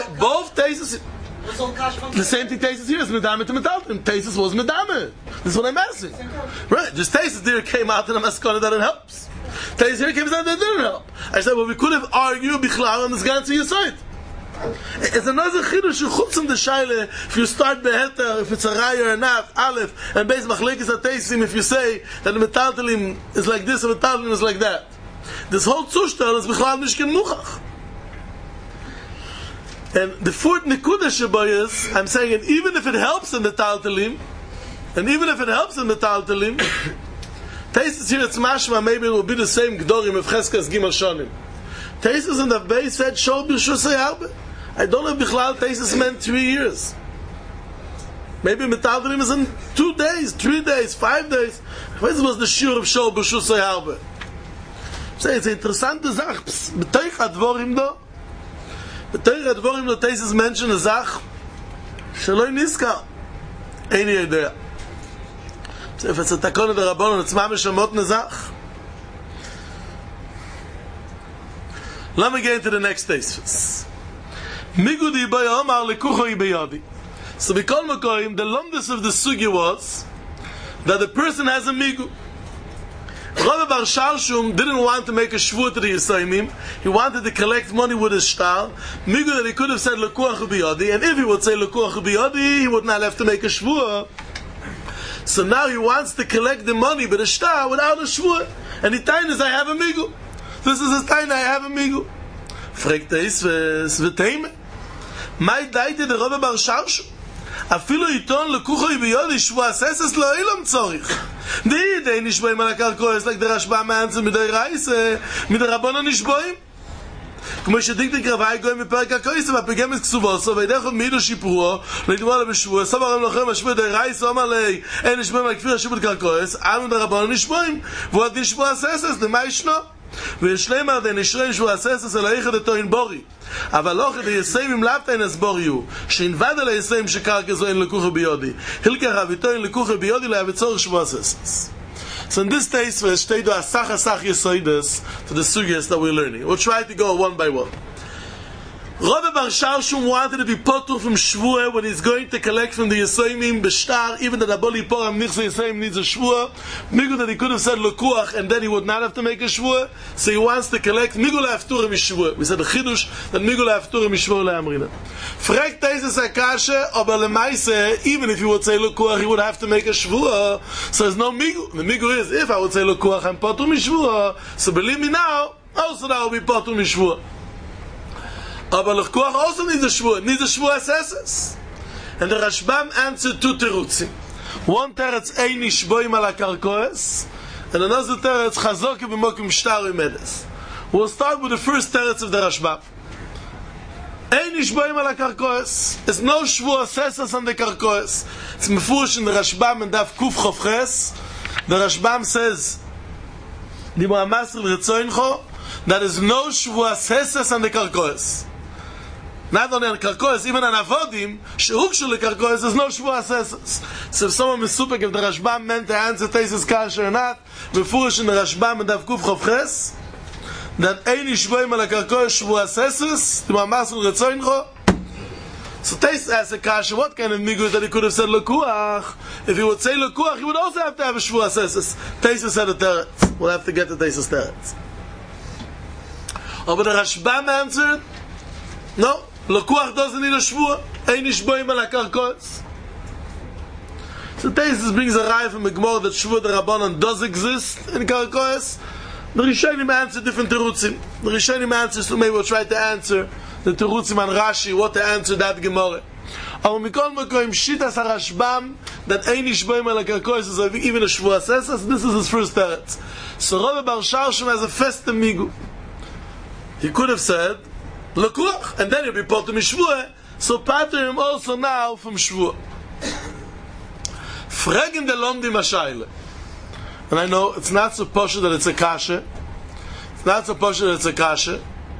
the same thing Tesis here is Medame to Metaltalim. Tesis was Medame. This is what I'm asking. Right, just Tesis there came out in a Maskana that it helps. Tesis here came out that it didn't help. I said, well, we could have argued Bichlal on this ganze Yesod. It's another chidush chutzim the shaila. If you start beheter, if it's a raya or not, aleph, and base machlekes ateisim, if you say that the Metaltalim is like this and Metaltalim is like that. This whole Zushtal is Bichlal Mishkin Muchach. And the fourth Nekuda Sheba is, I'm saying, and even if it helps in the Taltalim, Taisus here, it's mashma, maybe it will be the same Gdorim of Cheskas Gimel Shonim. Taisus in the base said, Shol B'Shusay Harbe. I don't know if Bichlal Taisus meant 3 years. Maybe Metaltalim is in 2 days, 3 days, 5 days. What was the shiur of Shol B'Shusay Harbe? It's eine interessante Sache. B'teich advorim do Taisus mention a Sach שלא נזכר. אין לי idea. So if it's a takona de Rabbanon, it's mamish amot nezach. Let me get into the next Taisus. Migudi b'yah omar lekuchoi b'yadi. So b'kol makoyim, the lomdus of the sugya was that the person has a migu. Rabbi Bar Shalshum didn't want to make a shvua to the Yisraelim. He wanted to collect money with his shtar. Migu that he could have said Lekuach Biyadi, and if he would say Lekuach Biyadi, he would not have to make a shvua. So now he wants to collect the money with a shtar without a shvua. And the time is, I have a migu. This is his time, I have a migu. Fragt v'teime. Mai daite de Rabbi Bar Shalshum. Afilu iton Lekuach Biyadi shvua seses lo ilom tzorich. They nishboim al karkoes like the Rashba answer mit der Reise mit der Rabbanon nishboim. כמו שדינק דקרבאי גויים מפרק הקויס והפגם את כסובוסו וידך מידו שיפורו לדבר לבשבוע סברם לכם השבוע די רייס ואמר לי אין נשבועים על כפיר השיפוט קרקויס אנו דרבנו נשבועים ועוד נשבוע הססס למה ישנו וישלם על די נשרים שבוע הססס אל היחד אתו אין בורי אבל לא כדי יסיים אם לאפת אין הסבוריו שינבד על היסיים שקרקע זו אין לקוחה ביודי הלקח אביתו אין לקוחה ביודי להבצורך שבוע הססס. So in this case, we'll stay to Asach Yesoides for the sugyas that we're learning. We'll try to go one by one. Rabbi Bar Shalshum wanted to be potur from Shvuah when he's going to collect from the Yisraelim b'shtar, even that Aboli Poram Nichse Yisraelim needs a Shvuah. Migu that he could have said Lekuach and then he would not have to make a Shvuah. So he wants to collect Migu la'afturim Shvuah. We said the Chidush that Migu la'afturim Shvuah la'amrina. Frek Teises HaKasha, aber lemaise, even if he would say Lekuach, he would have to make a Shvuah. So there's no Migu. The Migu is, if I would say Lekuach, I'm potur mishvuah. So believe me now, also that will be potur mishvuah. Aber Lekuach also needs a shvua. Needs a shvua assesses. And the Rashbam answered two terutzim. One teretz ein nishboim ala karkoes, and another teretz chazok b'mokim shtar u'medes. We'll start with the first teretz of the Rashbam. Ein nishboim ala karkoes. There's no shvua assesses on the karkoes. It's mefurish in the Rashbam and Daf Kuf Chofches. The Rashbam says, Dimo Amasr v'retzoincho, there is no shvua assesses on the karkoes. Not only on karkoes, even on avodim, shehukshu lekarkoes, there's no shvua assesses. So if someone is super, if the Rashbam meant to answer Teises Kasha or not, befurish in the Rashbam and Daf Kuf Chofches, that ein nishboim ala karkoes shvua assesses, Dimo Amasr v'retzoincho. So Teises asked the Kasha, what kind of migu that he could have said Lekuach? If he would say Lekuach, he would also have to have a shvua assesses. Teises said a teretz. We'll have to get to Teises teretz. But the Rashbam answered, no, Lekuach doesn't need a shvua. Ein nishboim ala karkoes. So Teises brings a raya from a Gemara that shvua the Rabbanon does exist in karkoes. The Rishonim answer different terutzim. The Rishonim answers, so maybe we'll try to answer the terutzim and Rashi, what to answer that Gemara. Aber mikol makom shitas HaRashbam that ein nishboim ala karkoes is even a shvua assesses. This is his first teretz. So Rabbi Bar Shalshum has a festem migu. He could have said Lekuach, and then he'll be potur mishvuah. So pater him also now from shvuah. Fregen de lomdim hashayla. And I know it's not so posh that it's a kasha. It's not so posh that it's a kasha.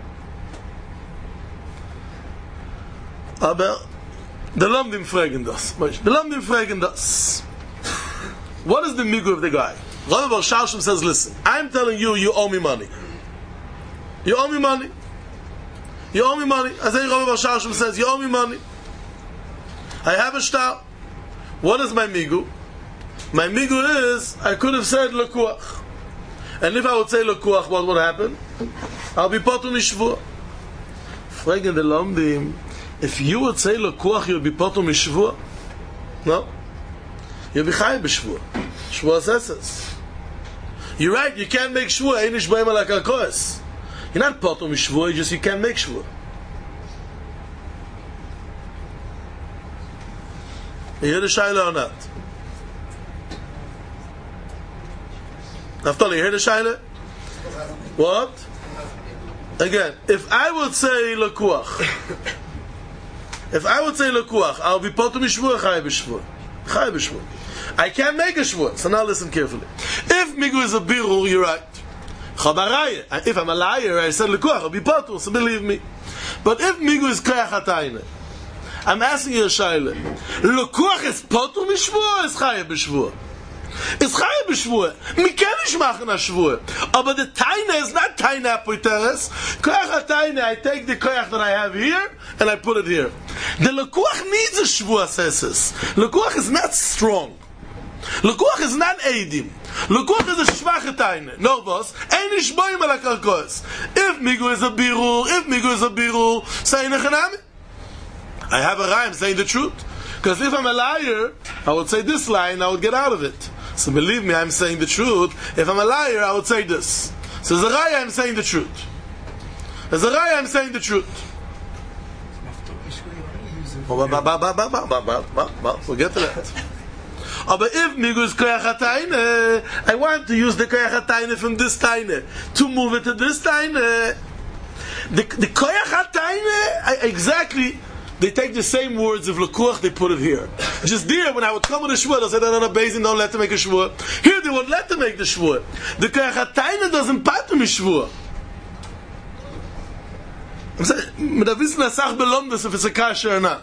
Aber the lomdim fregen das. The lomdim fregen das. What is the migu of the guy? Rabbi Bar Shalshum says, listen, I'm telling you, you owe me money. You owe me money. You owe me money. As Rabbi Bar Shalshum says, you owe me money. I have a shtar. What is my migu? My migu is, I could have said Lekuach. And if I would say Lekuach, what would happen? I'll be potur mishvuah. Fragen de lomdim, if you would say Lekuach, you'll be potur mishvuah? No. You'll be chay b'shvuah. Shvuah assesses. You're right, you can't make shvuah. Ein nishboim ala karkoes. You're not potur mishvuah, you can't make shvuah. You hear the shaila or not? Naftali, you hear the shaila? What? Again, if I would say Lekuach, I'll be potur mishvuah, chay b'shvuah. Chay b'shvuah. I can't make a shvuah. So now listen carefully. If migu is a birur, you're right. Chabaraya. If I'm a liar, I said Lekuach, I'll be potur, so believe me. But if migu is koyach hatayne, I'm asking you a shaila. Lekuach is potur mishvuah or is chay b'shvuah? It's chay b'shvuah. Mi ken ish machen a shvuah. But the taina is not taina apoiteres. Koyach hatayne, I take the koyach that I have here and I put it here. The Lekuach needs a shvuah assesses. Lekuach is not strong. Lekuach is not eidim. Lekuach is a schwache Taine. No, was? Ein ish boim ala karkois. If Migu is a birur, say nechanami. I have a rhyme saying the truth. Because if I'm a liar, I would say this line, I would get out of it. So believe me, I'm saying the truth. If I'm a liar, I would say this. So as a raya, I'm saying the truth. As a raya, I'm saying the truth. We'll get to that. But if Migu is koyach hatayne, I want to use the koyach hatayne from this taine to move it to this taine. The koyach hatayne, exactly. They take the same words of lekuach, they put it here. Just there, when I would come with a shvur, they said, no, Beis Din, don't let them make a shvur. Here, they won't let them make the shvur. The koyach hatayne doesn't pattern a shvur. I'm saying, mit der Wissen Asach belondes if it's a kasha or not.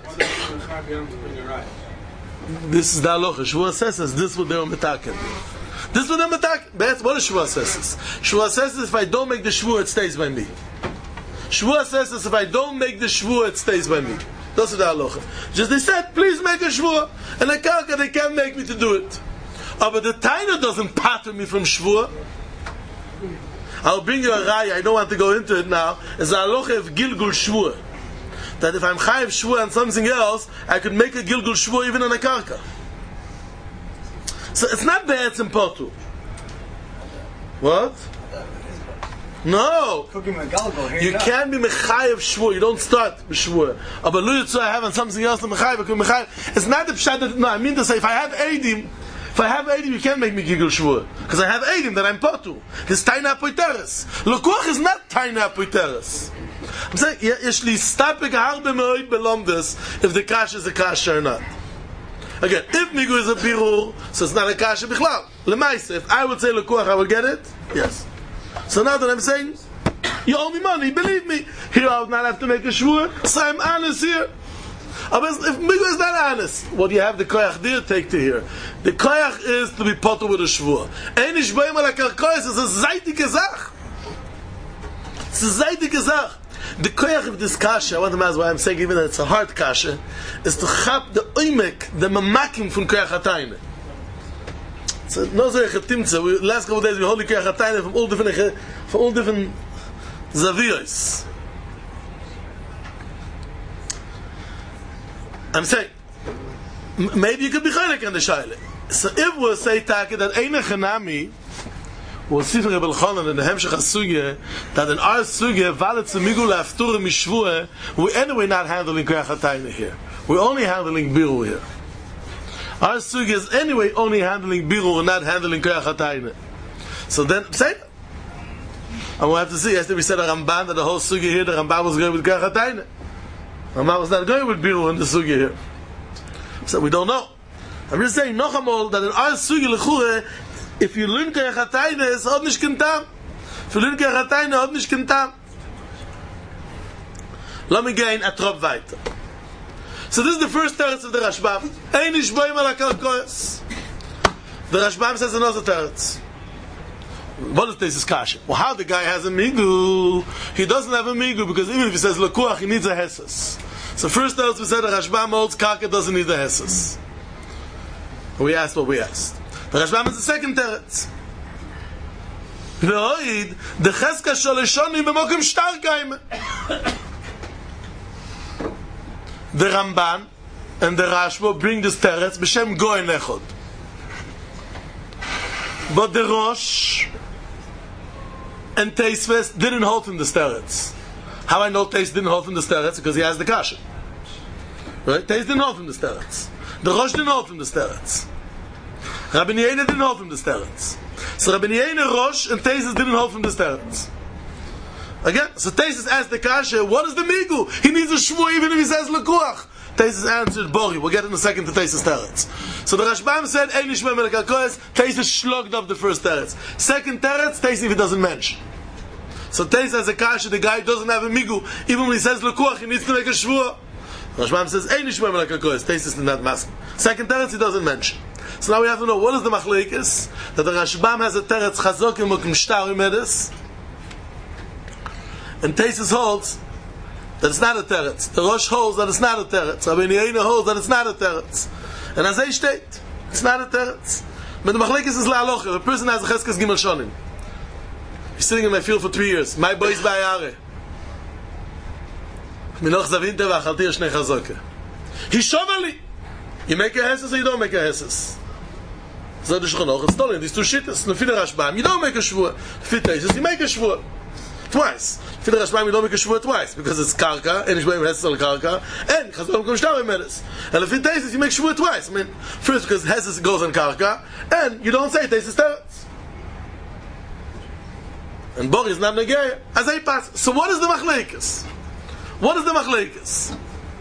This is the halacha. Shvur says this is what they were metaken. This is what they're metaken. That's what a shvur says. Shvur says if I don't make the shvur, it stays by me. Shvur says if I don't make the shvur, it stays by me. That's the halacha. Just they said, please make a shvur. And I can't, they can't make me to do it. But the taina doesn't pattern me from shvur. I'll bring you a raya, I don't want to go into it now. It's a halacha of gilgul shvur. That if I'm chayiv shvur on something else, I could make a gilgul shvur even on a karka. So it's not bad, it's important. What? No, you can't be mechayev shvur. You don't start with shvur. But lu yitzur I have on something else. Mechayev. It's not the pshat that. No, I mean to say, if I have eidim, you can't make me giggle shvur because I have eidim that I'm potu. This taina poiteres. Lekuach is not taina poiteres. I'm saying yeshli stapik harbe meoid belomdes if the kasha is a kasha or not. Again, if migu is a birur, so it's not a kasha bichlal. Lemaise, if I would say lekuach, I would get it. Yes. So now that I'm saying, you owe me money, believe me. Here I would not have to make a shvur, so I'm honest here. But if Migu is not honest, what do you have the koyach there take to here? The koyach is to be potter with a shvur. Ein ish boim ala karkois is a zaytike zach. It's a zaytike zach. The koyach of this kasha, I want to ask why I'm saying even that it's a hard kasha, is to chap the oimek, the mamakim from koyach hatayne. So no say getimtze. Last couple days we holy koyach hatayne from all different zaviyos. I'm saying maybe you could be chaylik in the shaila. So if we say take that eine chanami, we'll see from Rebbe Elchanan in the Hemshech HaSugya that in our sugya valet tzemigu laftur mishvua, we're anyway not handling koyach hatayne here. We're only handling biru here. Our sugya is anyway only handling biru and not handling koyach hatayne. So then say, and we'll have to see. Yesterday we said a Ramban that the whole sugya here, the Ramban was going with koyach hatayne. Ramban was not going with biru in the sugya here. So we don't know. I'm just saying nochamol that in our sugya lechure, if you learn koyach hatayne, it's od nish kentam. If you learn koyach hatayne, od nish kentam. Let me gain a trop weiter. So this is the first teretz of the Rashbam. Ein ish boim ala karkois. The Rashbam says another teretz. What is this kasha? Well, how the guy has a migu? He doesn't have a migu because even if he says lekuach, he needs a heses. So first teretz we said the Rashbam holds karka doesn't need a heses. We asked what we asked. The Rashbam is the second teretz. V'hoid the cheska sholeshonim b'mokim shtarkaim. The Ramban and the Rashba bring this teretz b'shem goyen echod. But the Rosh and Teisves didn't hold him the teretz. How I know Teis didn't hold him the teretz? Because he has the kasha. Right? Teis didn't hold him the teretz. The Rosh didn't hold him the teretz. Rabbi Yehuda didn't hold him the teretz. So Rabbi Yehuda, Rosh and Teisves didn't hold him the teretz. Again, so Teisves asked the kasha, what is the migu? He needs a shvur even if he says lekuach. Teisves answered Bori. We'll get in a second to Teisves teretz. So the Rashbam said, Ein ish boim ala karkois. Teisves shlogged up the first teretz. Second teretz, Teisves if he doesn't mention. So Teisves has a kasha, the guy doesn't have a migu. Even when he says lekuach, he needs to make a shvur. Rashbam says, Ein ish boim ala karkois. Teisves did not mask. Second teretz, he doesn't mention. So now we have to know, what is the machlekes? That the Rashbam has a teretz chazokim mokim shtar umedes. And Teisves holds that it's not a teretz. The Rosh holds that it's not a teretz. Rabbi Yehuda holds that it's not a teretz. And as I state, it's not a teretz. But the machlekes is la'alocha. If a person has a cheskes gimel shonim, he's sitting in my field for 3 years. My boy is ba'ayare. Minoch zavinte v'achalti yashnei chazoke. He shoveli. You make a heses or you don't make a heses. So the Shulchan Aruch, it's stolen. These two shittas. Lefi the Rashbam, you don't make a shvua. Lefi Taisus, you make a shvua. Twice. Lefi the Rashbam, you don't make a shvua twice. Because it's karka, and it's going to heses al karka, and chazor m'kom shtar medes. And Lefi Taisus, you make shvua twice. I mean, first because heses goes on karka, and you don't say Taisus teretz. And Bor is not negaya. As I pass. So what is the machlekes? What is the machlekes?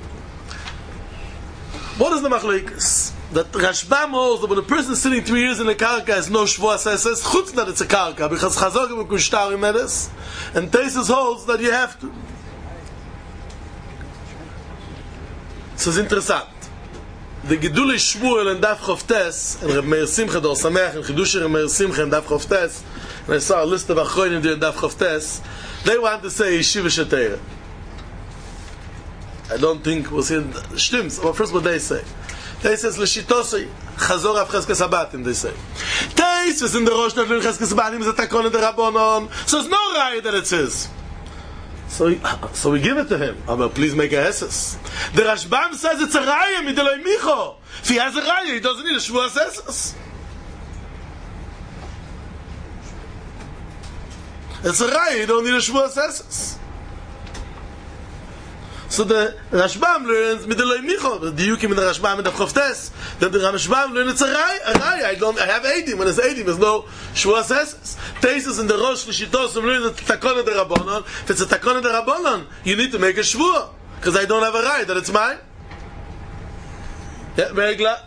What is the machlekes? That Rashbam holds that when a person is sitting 3 years in the karka has no shvuas eses, chutz that it's a karka, because chazor m'kom shtar medes, and Taisus holds that you have to. So it's interessant. The Gedule Shmuel and Daf Choftes, and Reb Meir Simcha Dor Sameach, and Chidush Reb Meir Simcha and Daf Choftes, and I saw a list of Achronim there in Daf Choftes, they want to say Yeshiva Shetera. I don't think we'll see it. Shtims, but first what they say. They say, L'shitosei, Chazor Av Cheskes Abatim, they say. Teis, was in the Rosh Neflin Cheskes Abatim, is a takon in the Rabbonon, so it's no raya that it says. So we give it to him. But please make a heses. The Rashbam says it's a raya, mideloi micho. If he has a raya, he doesn't need a shvuas heses. It's a raya, you don't need a shvuas heses. So the Rashbam learns mideloi micho. The Diyukim in the Rashbam and the Choftes. That the Rashbam learns it's a raya. I have 80. When it's 80, there's no shvuas heses. Taisus in the Rosh L'shitosim learns it's a takon de Rabbanon. If it's a takon de Rabbanon, you need to make a shvua, because I don't have a raya that it's mine. Yeah, very glad.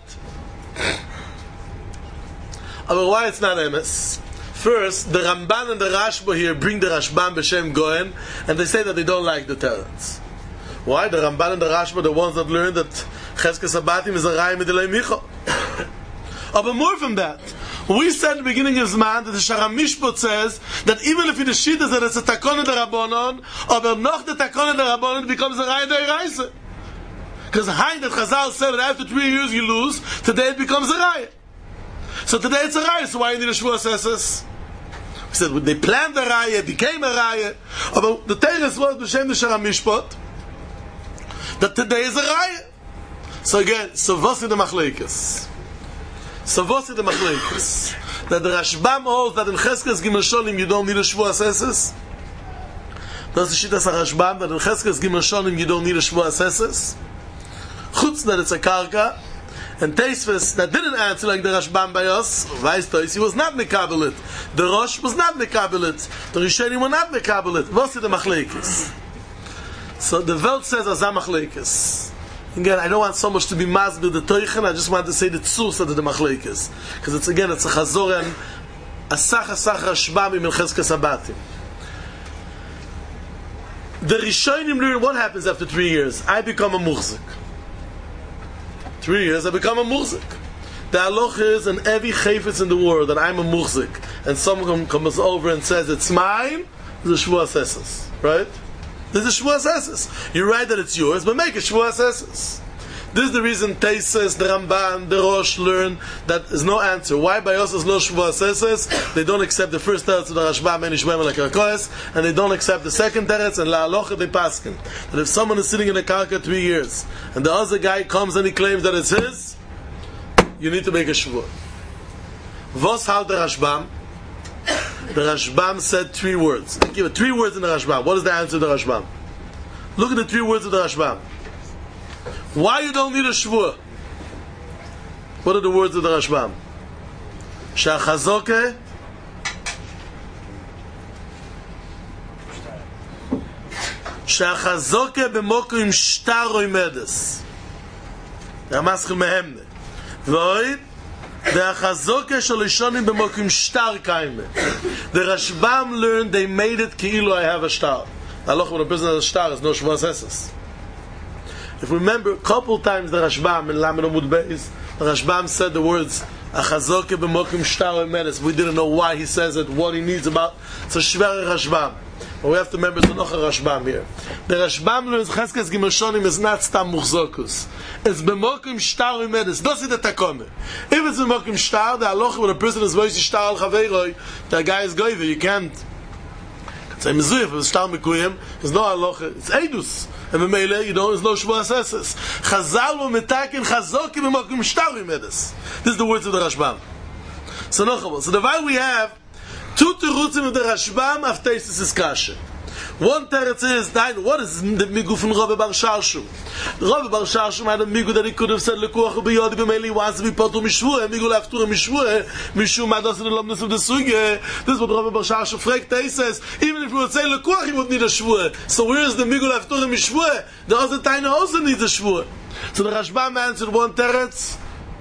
But why it's not emes? First, the Ramban and the Rashba here bring the Rashbam b'shem Goen, and they say that they don't like the teretz. Why? The Ramban and the Rashba, the ones that learn that Cheskes Abatim is a raya midelei micho. But more from that, we said at the beginning of Zman that the Sharam Mishpot says that even if in the Shita that it's a takon de Rabbanon, or noch the takon de Rabbanon, it becomes a raya de'oraisa. Because Hein that Chazal said that after 3 years you lose, today it becomes a raya. So today it's a raya, so why you need a shvuas eses? We said when they planned the raya, it became a raya. But the Teres was b'shem the Sharam Mishpot that today is a raya. So again, so what's in the machlekes? So what's in the machlekes? That the Rashbam holds that in Cheskes Gimel Shonim you don't need a shvuas eses. That's the Shittas HaRashbam, that in Cheskes Gimel Shonim you don't need a shvuas eses. Chutz that it's a karka, and Teisves that didn't answer like the Rashbam by us, he was not mekabelit. The Rosh was not mekabelit. The Rishonim were not mekabelit. What's in the machlekes? So the Welt says Azam machlekes. Again, I don't want so much to be masbir the Teuchen, I just want to say the Tzus of the machlekes. Because it's a Chazor and Asach Rashbam in Cheskes Abatim. The Rishonim learn what happens after 3 years. I become a muhzik. 3 years, I become a muhzik. The halach is in every chayfetz in the world that I'm a muhzik, and someone comes over and says it's mine, there's a shvuas eses, right? There's a shvuas eses. You write that it's yours, but make a shvuas eses. This is the reason Taisus, the Ramban, the Rosh learn that there's no answer. Why by us is no shvuas eses? They don't accept the first teretz of the Rashbam and Ishmael like Rakoes, and they don't accept the second teretz, and La Alocha they paskin. That if someone is sitting in a karka 3 years, and the other guy comes and he claims that it's his, you need to make a shvuah. Vos how the Rashbam? The Rashbam said 3 words. Give it 3 words in the Rashbam. What is the answer to the Rashbam? Look at the 3 words of the Rashbam. Why you don't need a shvuah? What are the words of the Rashbam? Sha'chazoke b'mokim shtar oimedes. Amaschil mehemne. V'oid ve'achazoke shalishonim b'mokim shtar kaime. The Rashbam learned they made it ki'ilu I have a shtar. Aloch when a person has a shtar, is no shvuas eses. If we remember a couple times the Rashbam in Lamed Amud Beis, the Rashbam said the words Achazoke b'mokim shtar oimedes. We didn't know why he says it, what he needs about. It's a shver Rashbam. But we have to remember it's noch a Rashbam here. The Rashbam learns Cheskes Gimoshonim is not Stam Muchzokus. It's B'mokim Shtar Umedes. That's the Takone. If it's B'mokim Shtar, the halacha when a person is voice Shtar al Chaveiroi, the guy is goyve, you can't say Mezuyah, if it's Shtar Mekuyim, there's no halacha, it's Eidus. And B'meile, you know, there's no Shvuas Eses. Chazal V'metakin Chazoki B'mokim Shtar Umedes. This is the words of the Rashbam. So the way we have two terutzim of the Rashbam of Teisus is kasha. One teretz is, what is the migu from Rabbi Bar Sharshu? Rabbi Bar Sharshu had a migu that he could have said, Lekuach b'yodi b'meili, he wants to be potu mishvuah, migu laftura mishvuah, mishum adas in the lomness of the sugye. This is what Rabbi Bar Sharshu fragt Teisus. Even if he would say Lekuach, he would need a shvuah. So where is the migu laftura mishvuah? The other taina also needs a shvuah. So the Rashbam answered one teretz,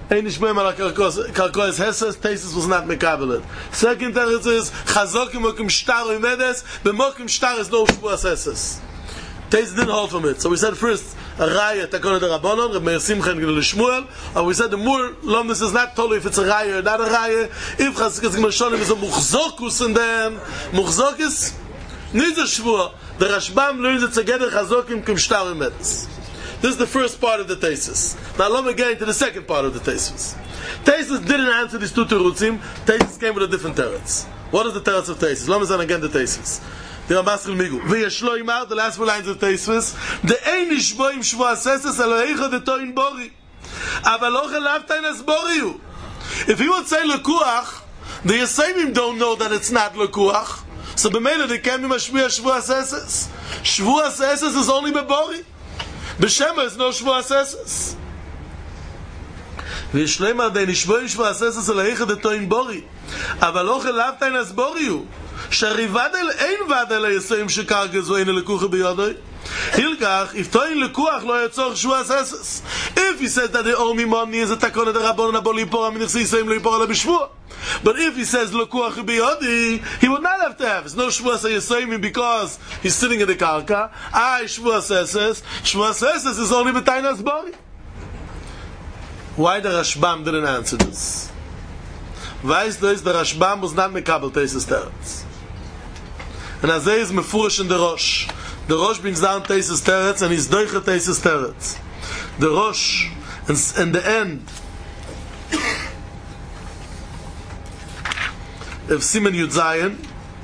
Karkois Hesses, Teisus was not mekabelet. Second teretz is Chazokim Mokim Shtar Umedes, but Mokim Shtar is no Shvuas Hesses. Teisus didn't hold from it. So we said first a raya Takona de Rabbanon, Reb Meir Simcha and Shmuel, and we said the more lomness is not told if it's a raya or not a raya. If Chazkas Gimoshonim is a Muchzokus and then Muchzokus needs a Shvuah. The Rashbam learns it together Chazokim Mokim Shtar Umedes. This is the first part of the thesis. Now let me get into the second part of the thesis. Thesis didn't answer these two terutzim. Thesis came with a different teretz. What is the teretz of thesis? Let me say again the thesis. The Ramaschil Migu. V'yeshlo imar, the last four lines of thesis. The ein nishboim shvuas eses Eloheicha detoin bori. Aval ochel laftain es boriu. If he would say lekuach, the Yesayimim don't know that it's not lekuach. So b'meila they can't be mashbiach shvuas eses. Shvuas eses is only bebori. B'Shema is no Shvuas Eses. V'yishleimar de nishboim Shvuas Eses Eloheicha detoin bori. Aval ochel laftain es boriu. Sharivadel ein vadel Yesayim shekar gezu ein lekuach b'yodoi. Hilkach, if toin lekuach lo yatzor Shvuas Eses. If he says that the Ormi Moni is a takona de Rabbanon aboli pora minich Yisayim lo yipora lebishvuah. But if he says lekuach b'yodi, he would not have to have. It's no Shvuas Yisayim because he's sitting in the karka. Shvuas Eses. Shvuas Eses is only b'tainas bori. Why the Rashbam didn't answer this? Weißt du, the Rashbam was not mekabel Teisus teretz. And as is mefurish in the Rosh. The Rosh brings down Teisus teretz and he's doiche Teisus teretz. The Rosh, in the end of Simen Yud Zayin,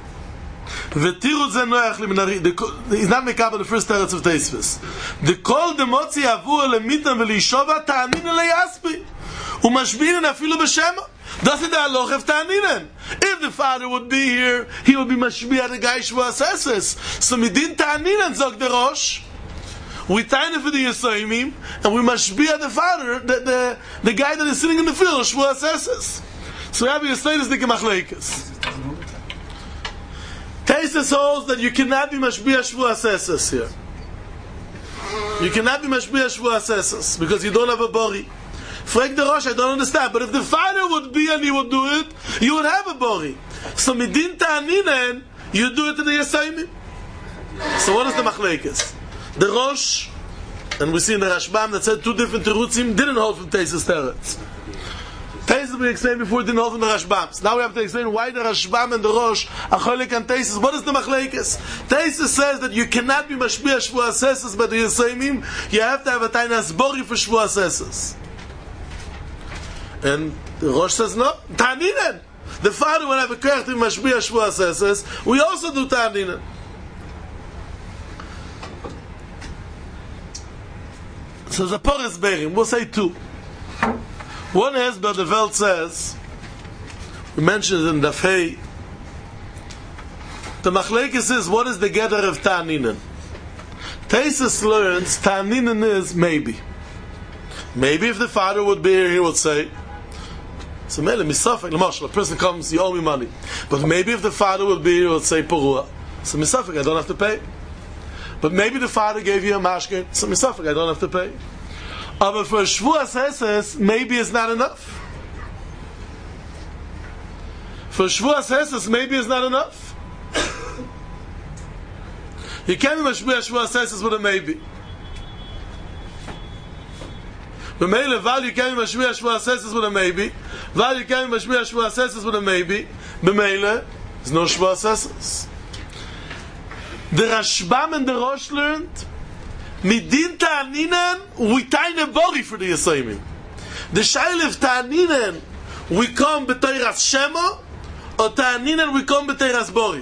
he's not mekabel the first teretz of Teisus. The kol demotzi avu lemitam velishova ta'anin leyaspi umashbirin afilu b'shema. Does it halacha of ta'aninen? If the father would be here, he would be mashbiah the guy shvuas eses. So midin ta'aninen zog the Rosh. We ta'anin for the Yisayimim and we mashbiah the father, the guy that is sitting in the field shvuas eses. So we have Yisayim the gemachleikas. Teisus holds that you cannot be mashbiah shvuas eses here. You cannot be mashbiah shvuas eses because you don't have a bori. Frag the Rosh, I don't understand. But if the father would be and he would do it, you would have a bori. So midin ta'aninen, you do it to the Yesayimim. So what is the machlekes? The Rosh, and we see in the Rashbam that said two different terutzim didn't hold from Teisus teretz. Teisus we explained before didn't hold from the Rashbam. So now we have to explain why the Rashbam and the Rosh are cholik and Teisus. What is the machlekes? Teisus says that you cannot be mashbiach shvuas eses by the Yesayimim. You have to have a tainas bori for shvuas eses. And the Rosh says no, ta'aninen. The father will have a kerch to mashbiach shvuas eses. We also do ta'aninen. So the Poris Berim, we'll say two. One is, but the Welt says, we mentioned it in the Fei, the Machlekes is, what is the gather of ta'aninen? Teisus learns, ta'aninen is maybe. Maybe if the father would be here, he would say, so mele misafek l'mashal, a person comes, you owe me money. But maybe if the father would be here, he would say porua. So misafek, I don't have to pay. But maybe the father gave you a mashke, so misafek, I don't have to pay. But for shvuas eses, maybe it's not enough. For shvuas eses, maybe it's not enough. You can't be mashbiach shvuas eses with a maybe. B'meile, val you can't be mashbiach shvuas eses with a maybe. Val you can't be mashbiach shvuas eses with a maybe. B'meile, there's no shvuas eses. The Rashbam and the Rosh learned, Midin Ta'aninen, we taine bori for the Yisayimim. The Shailif Ta'aninen, we come b'Teiras Shema, or Ta'aninen, we come b'Teiras Bori.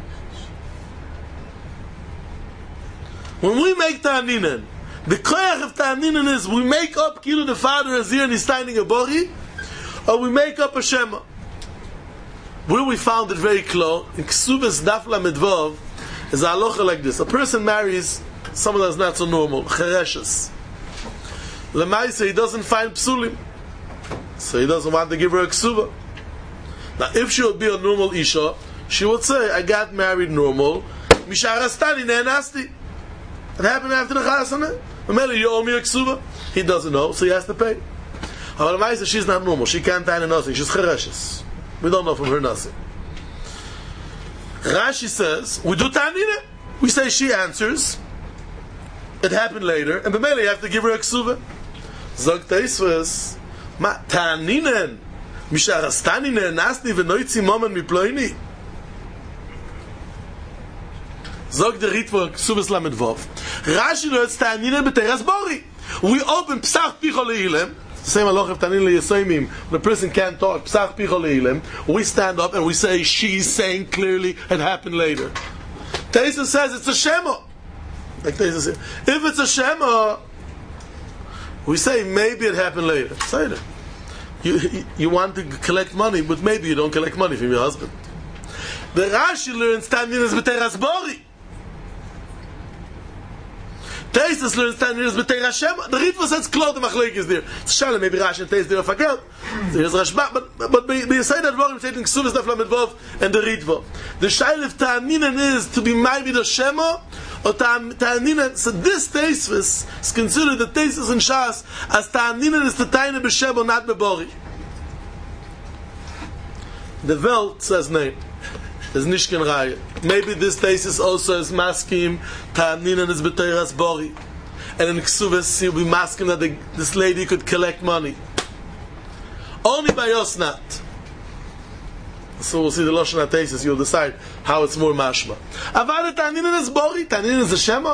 When we make Ta'aninen, the koyach of Ta'aninen is we make up Kilu the father is here and he's taining a Bori, or we make up a Shema. Where we found it very clear, in Ksubas Daf Lamed Vav, is a halacha like this. A person marries someone that's not so normal, chereshes. Lemaisa, he doesn't find psulim, so he doesn't want to give her a ksuba. Now, if she would be a normal isha, she would say, I got married normal, misharastani ne'nasti. It happened after the chasana. Mamela, you owe me a ksuba. He doesn't know, so he has to pay. However, Lemaisa, she's not normal. She can't tie nothing. She's chereshes. We don't know from her nothing. Rashi says, we do ta'anina. We say she answers. It happened later, and b'mele you have to give her a ksuva. Zog Teisves, ma ta'aninen, misharastani ne'nasni v'noitzi momen miploini. Zog the Ritva Ksubas Lamed Vav. Rashi learns ta'aninen b'teras bori. We open Psach Picho Le'ilem. Same halacha of Ta'aninen Le'Yisayimim. When a person can't talk, Psach Picho Le'ilem, we stand up and we say, she's saying clearly it happened later. Teisves says it's a Shema. Like Teisves says, if it's a Shema, we say maybe it happened later. Say that. You want to collect money, but maybe you don't collect money from your husband. The Rashi learns Ta'aninen is b'teras bori. Teisves learns Ta'aninen is b'teras Shema. The Ritva says close the machlek is there. Shalom, maybe Rashi and Teisves did not forget. There's Rashba, but you say that word, taking Ksubas Daf Lamed Vav and the Ritva. The Shail of Ta'aninen is to be maybe the Shema, or Ta'aninen. So this Teisves is considered the Teisves in Shas as Ta'aninen is the Ta'aninen b'Shema, not b'Bori. The Welt says name. There's Nishkin Raya. Maybe this Teisves also is maskim Ta'aninen is b'Teiras Bori, and in Ksubas he'll be maskim that this lady could collect money. Only by Yosnat. So we'll see the Lashon HaTeisves, you'll decide how it's more mashma. Avad Ta'aninen is Bori, Ta'aninen is a Shema.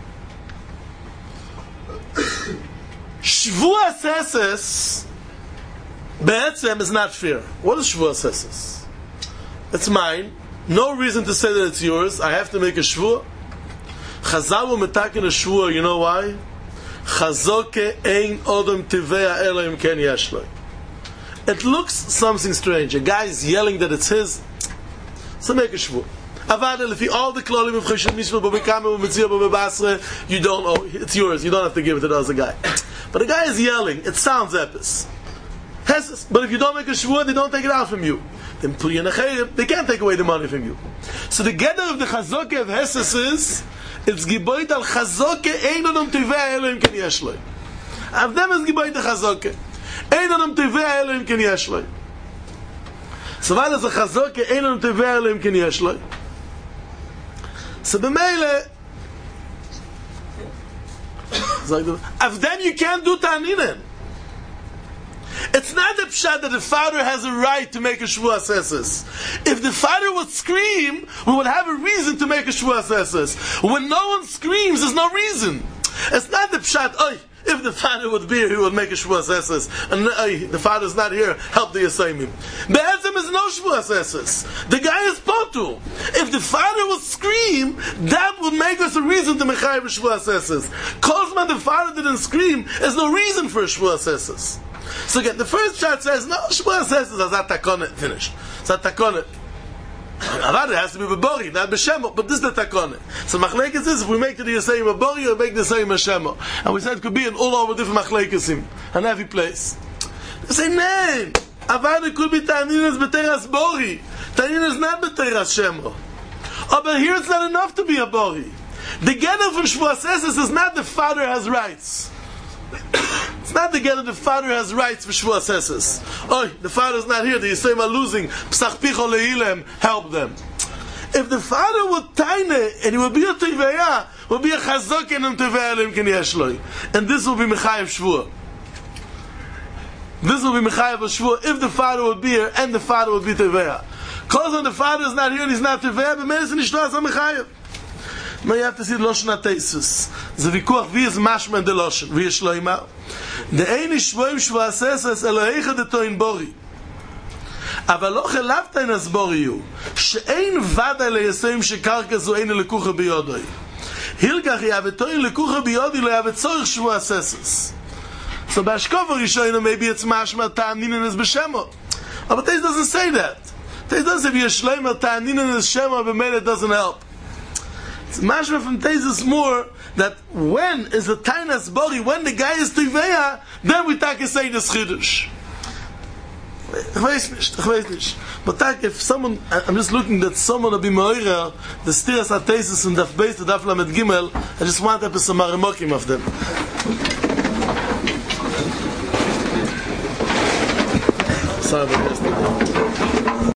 Shvuas Heses Be'etzem is not fair. What is Shvuas Heses? It's mine. No reason to say that it's yours. I have to make a shvua. Chazal will metaken a shvua. You know why? Chazoke ein odom tivea elohim ken yeshloi. It looks something strange. A guy is yelling that it's his. So make a shvua. Avadel, if all the klolim of Chesed Mishpah, B'Bekame, B'Metzia, B'Basre, you don't owe. It's yours. You don't have to give it to the other guy. But the guy is yelling. It sounds epis. But if you don't make a shvua, they don't take it out from you. Then they can't take away the money from you. So the gather of the Chazoke of Heses is, it's Giboit al Chazoke ein odom tivei Elohim ken yeshloi. Of them is Giboit al Chazoke ein odom tivei Elohim ken yeshloi. So what is the Chazoke ein odom tivei Elohim ken yeshloi? So b'meile, of them you can't do Ta'aninen. It's not the pshat that the father has a right to make a shvuas eses. If the father would scream, we would have a reason to make a shvuas eses. When no one screams, there's no reason. It's not the pshat, if the father would be here, he would make a shvuas eses. And the father's not here, help the Yisayimim. Be'etzem is no shvuas eses. The guy is potu. If the father would scream, that would make us a reason to make a shvuas eses. Kozman, the father didn't scream, there's no reason for a shvuas eses. So again, the first shot says, no, Shmuel says it's Azat Takonet, finished. Azat Takonet. Avad, it has to be B'Bori, not B'Shemo, but this is the Takonet. So Machlekes is, if we make the Yisayim B'Bori, or make the Yisayim B'Shemo. And we said it could be in all over different Machlekesim, in every place. They say, no, Avad, it could be Ta'aninen is B'Teras Bori. Ta'aninen is not B'Teras Shemo. Oh, but here it's not enough to be a Bori. The Gedder from Shmuel says is not the father has rights. It's not the Gedder the father has rights for Shvuas Heses. The father's not here, the Yisayim are losing. Psach Picho Le'ilem, help them. If the father would taine, and he would be a Teveya, would be a Chazok and Teveya Elohim ken yeshloi. And this will be Mechayev Shvuah. This will be Mechayev Shvuah if the father would be here, and the father would be Teveya. Because when the father is not here and he's not Teveya, but medicine is Shloas HaMechayev. Now you have to see the Lashon HaTeisus. The Vikuach, wie is Mashma de Lashon? Wie is Shloima? The ein is Shvoim Shvoaseses Eloheicha de Toin Bori. אבל לא חלבת אין הסבוריו שאין ודאי ליסוים שקרקע זו אין לקוחה ביודוי הילגח יאבטוי לקוחה ביודוי לא יאבצורך שבוע ססס so בהשקוף הראשון maybe it's משמע תענינן בשמו but this doesn't say that this doesn't say if you're shleimer תענינן בשמו but maybe it doesn't help it's משמע from Tesis more that when is the tainas bori when the guy is tiveya then we take a say the chidush Ich weiß nicht. But if someone, I'm just looking that someone will be moira, the stiras atesis and daf beis, the daf lamed gimel, I just want to have some marimokim of them. Sorry about this.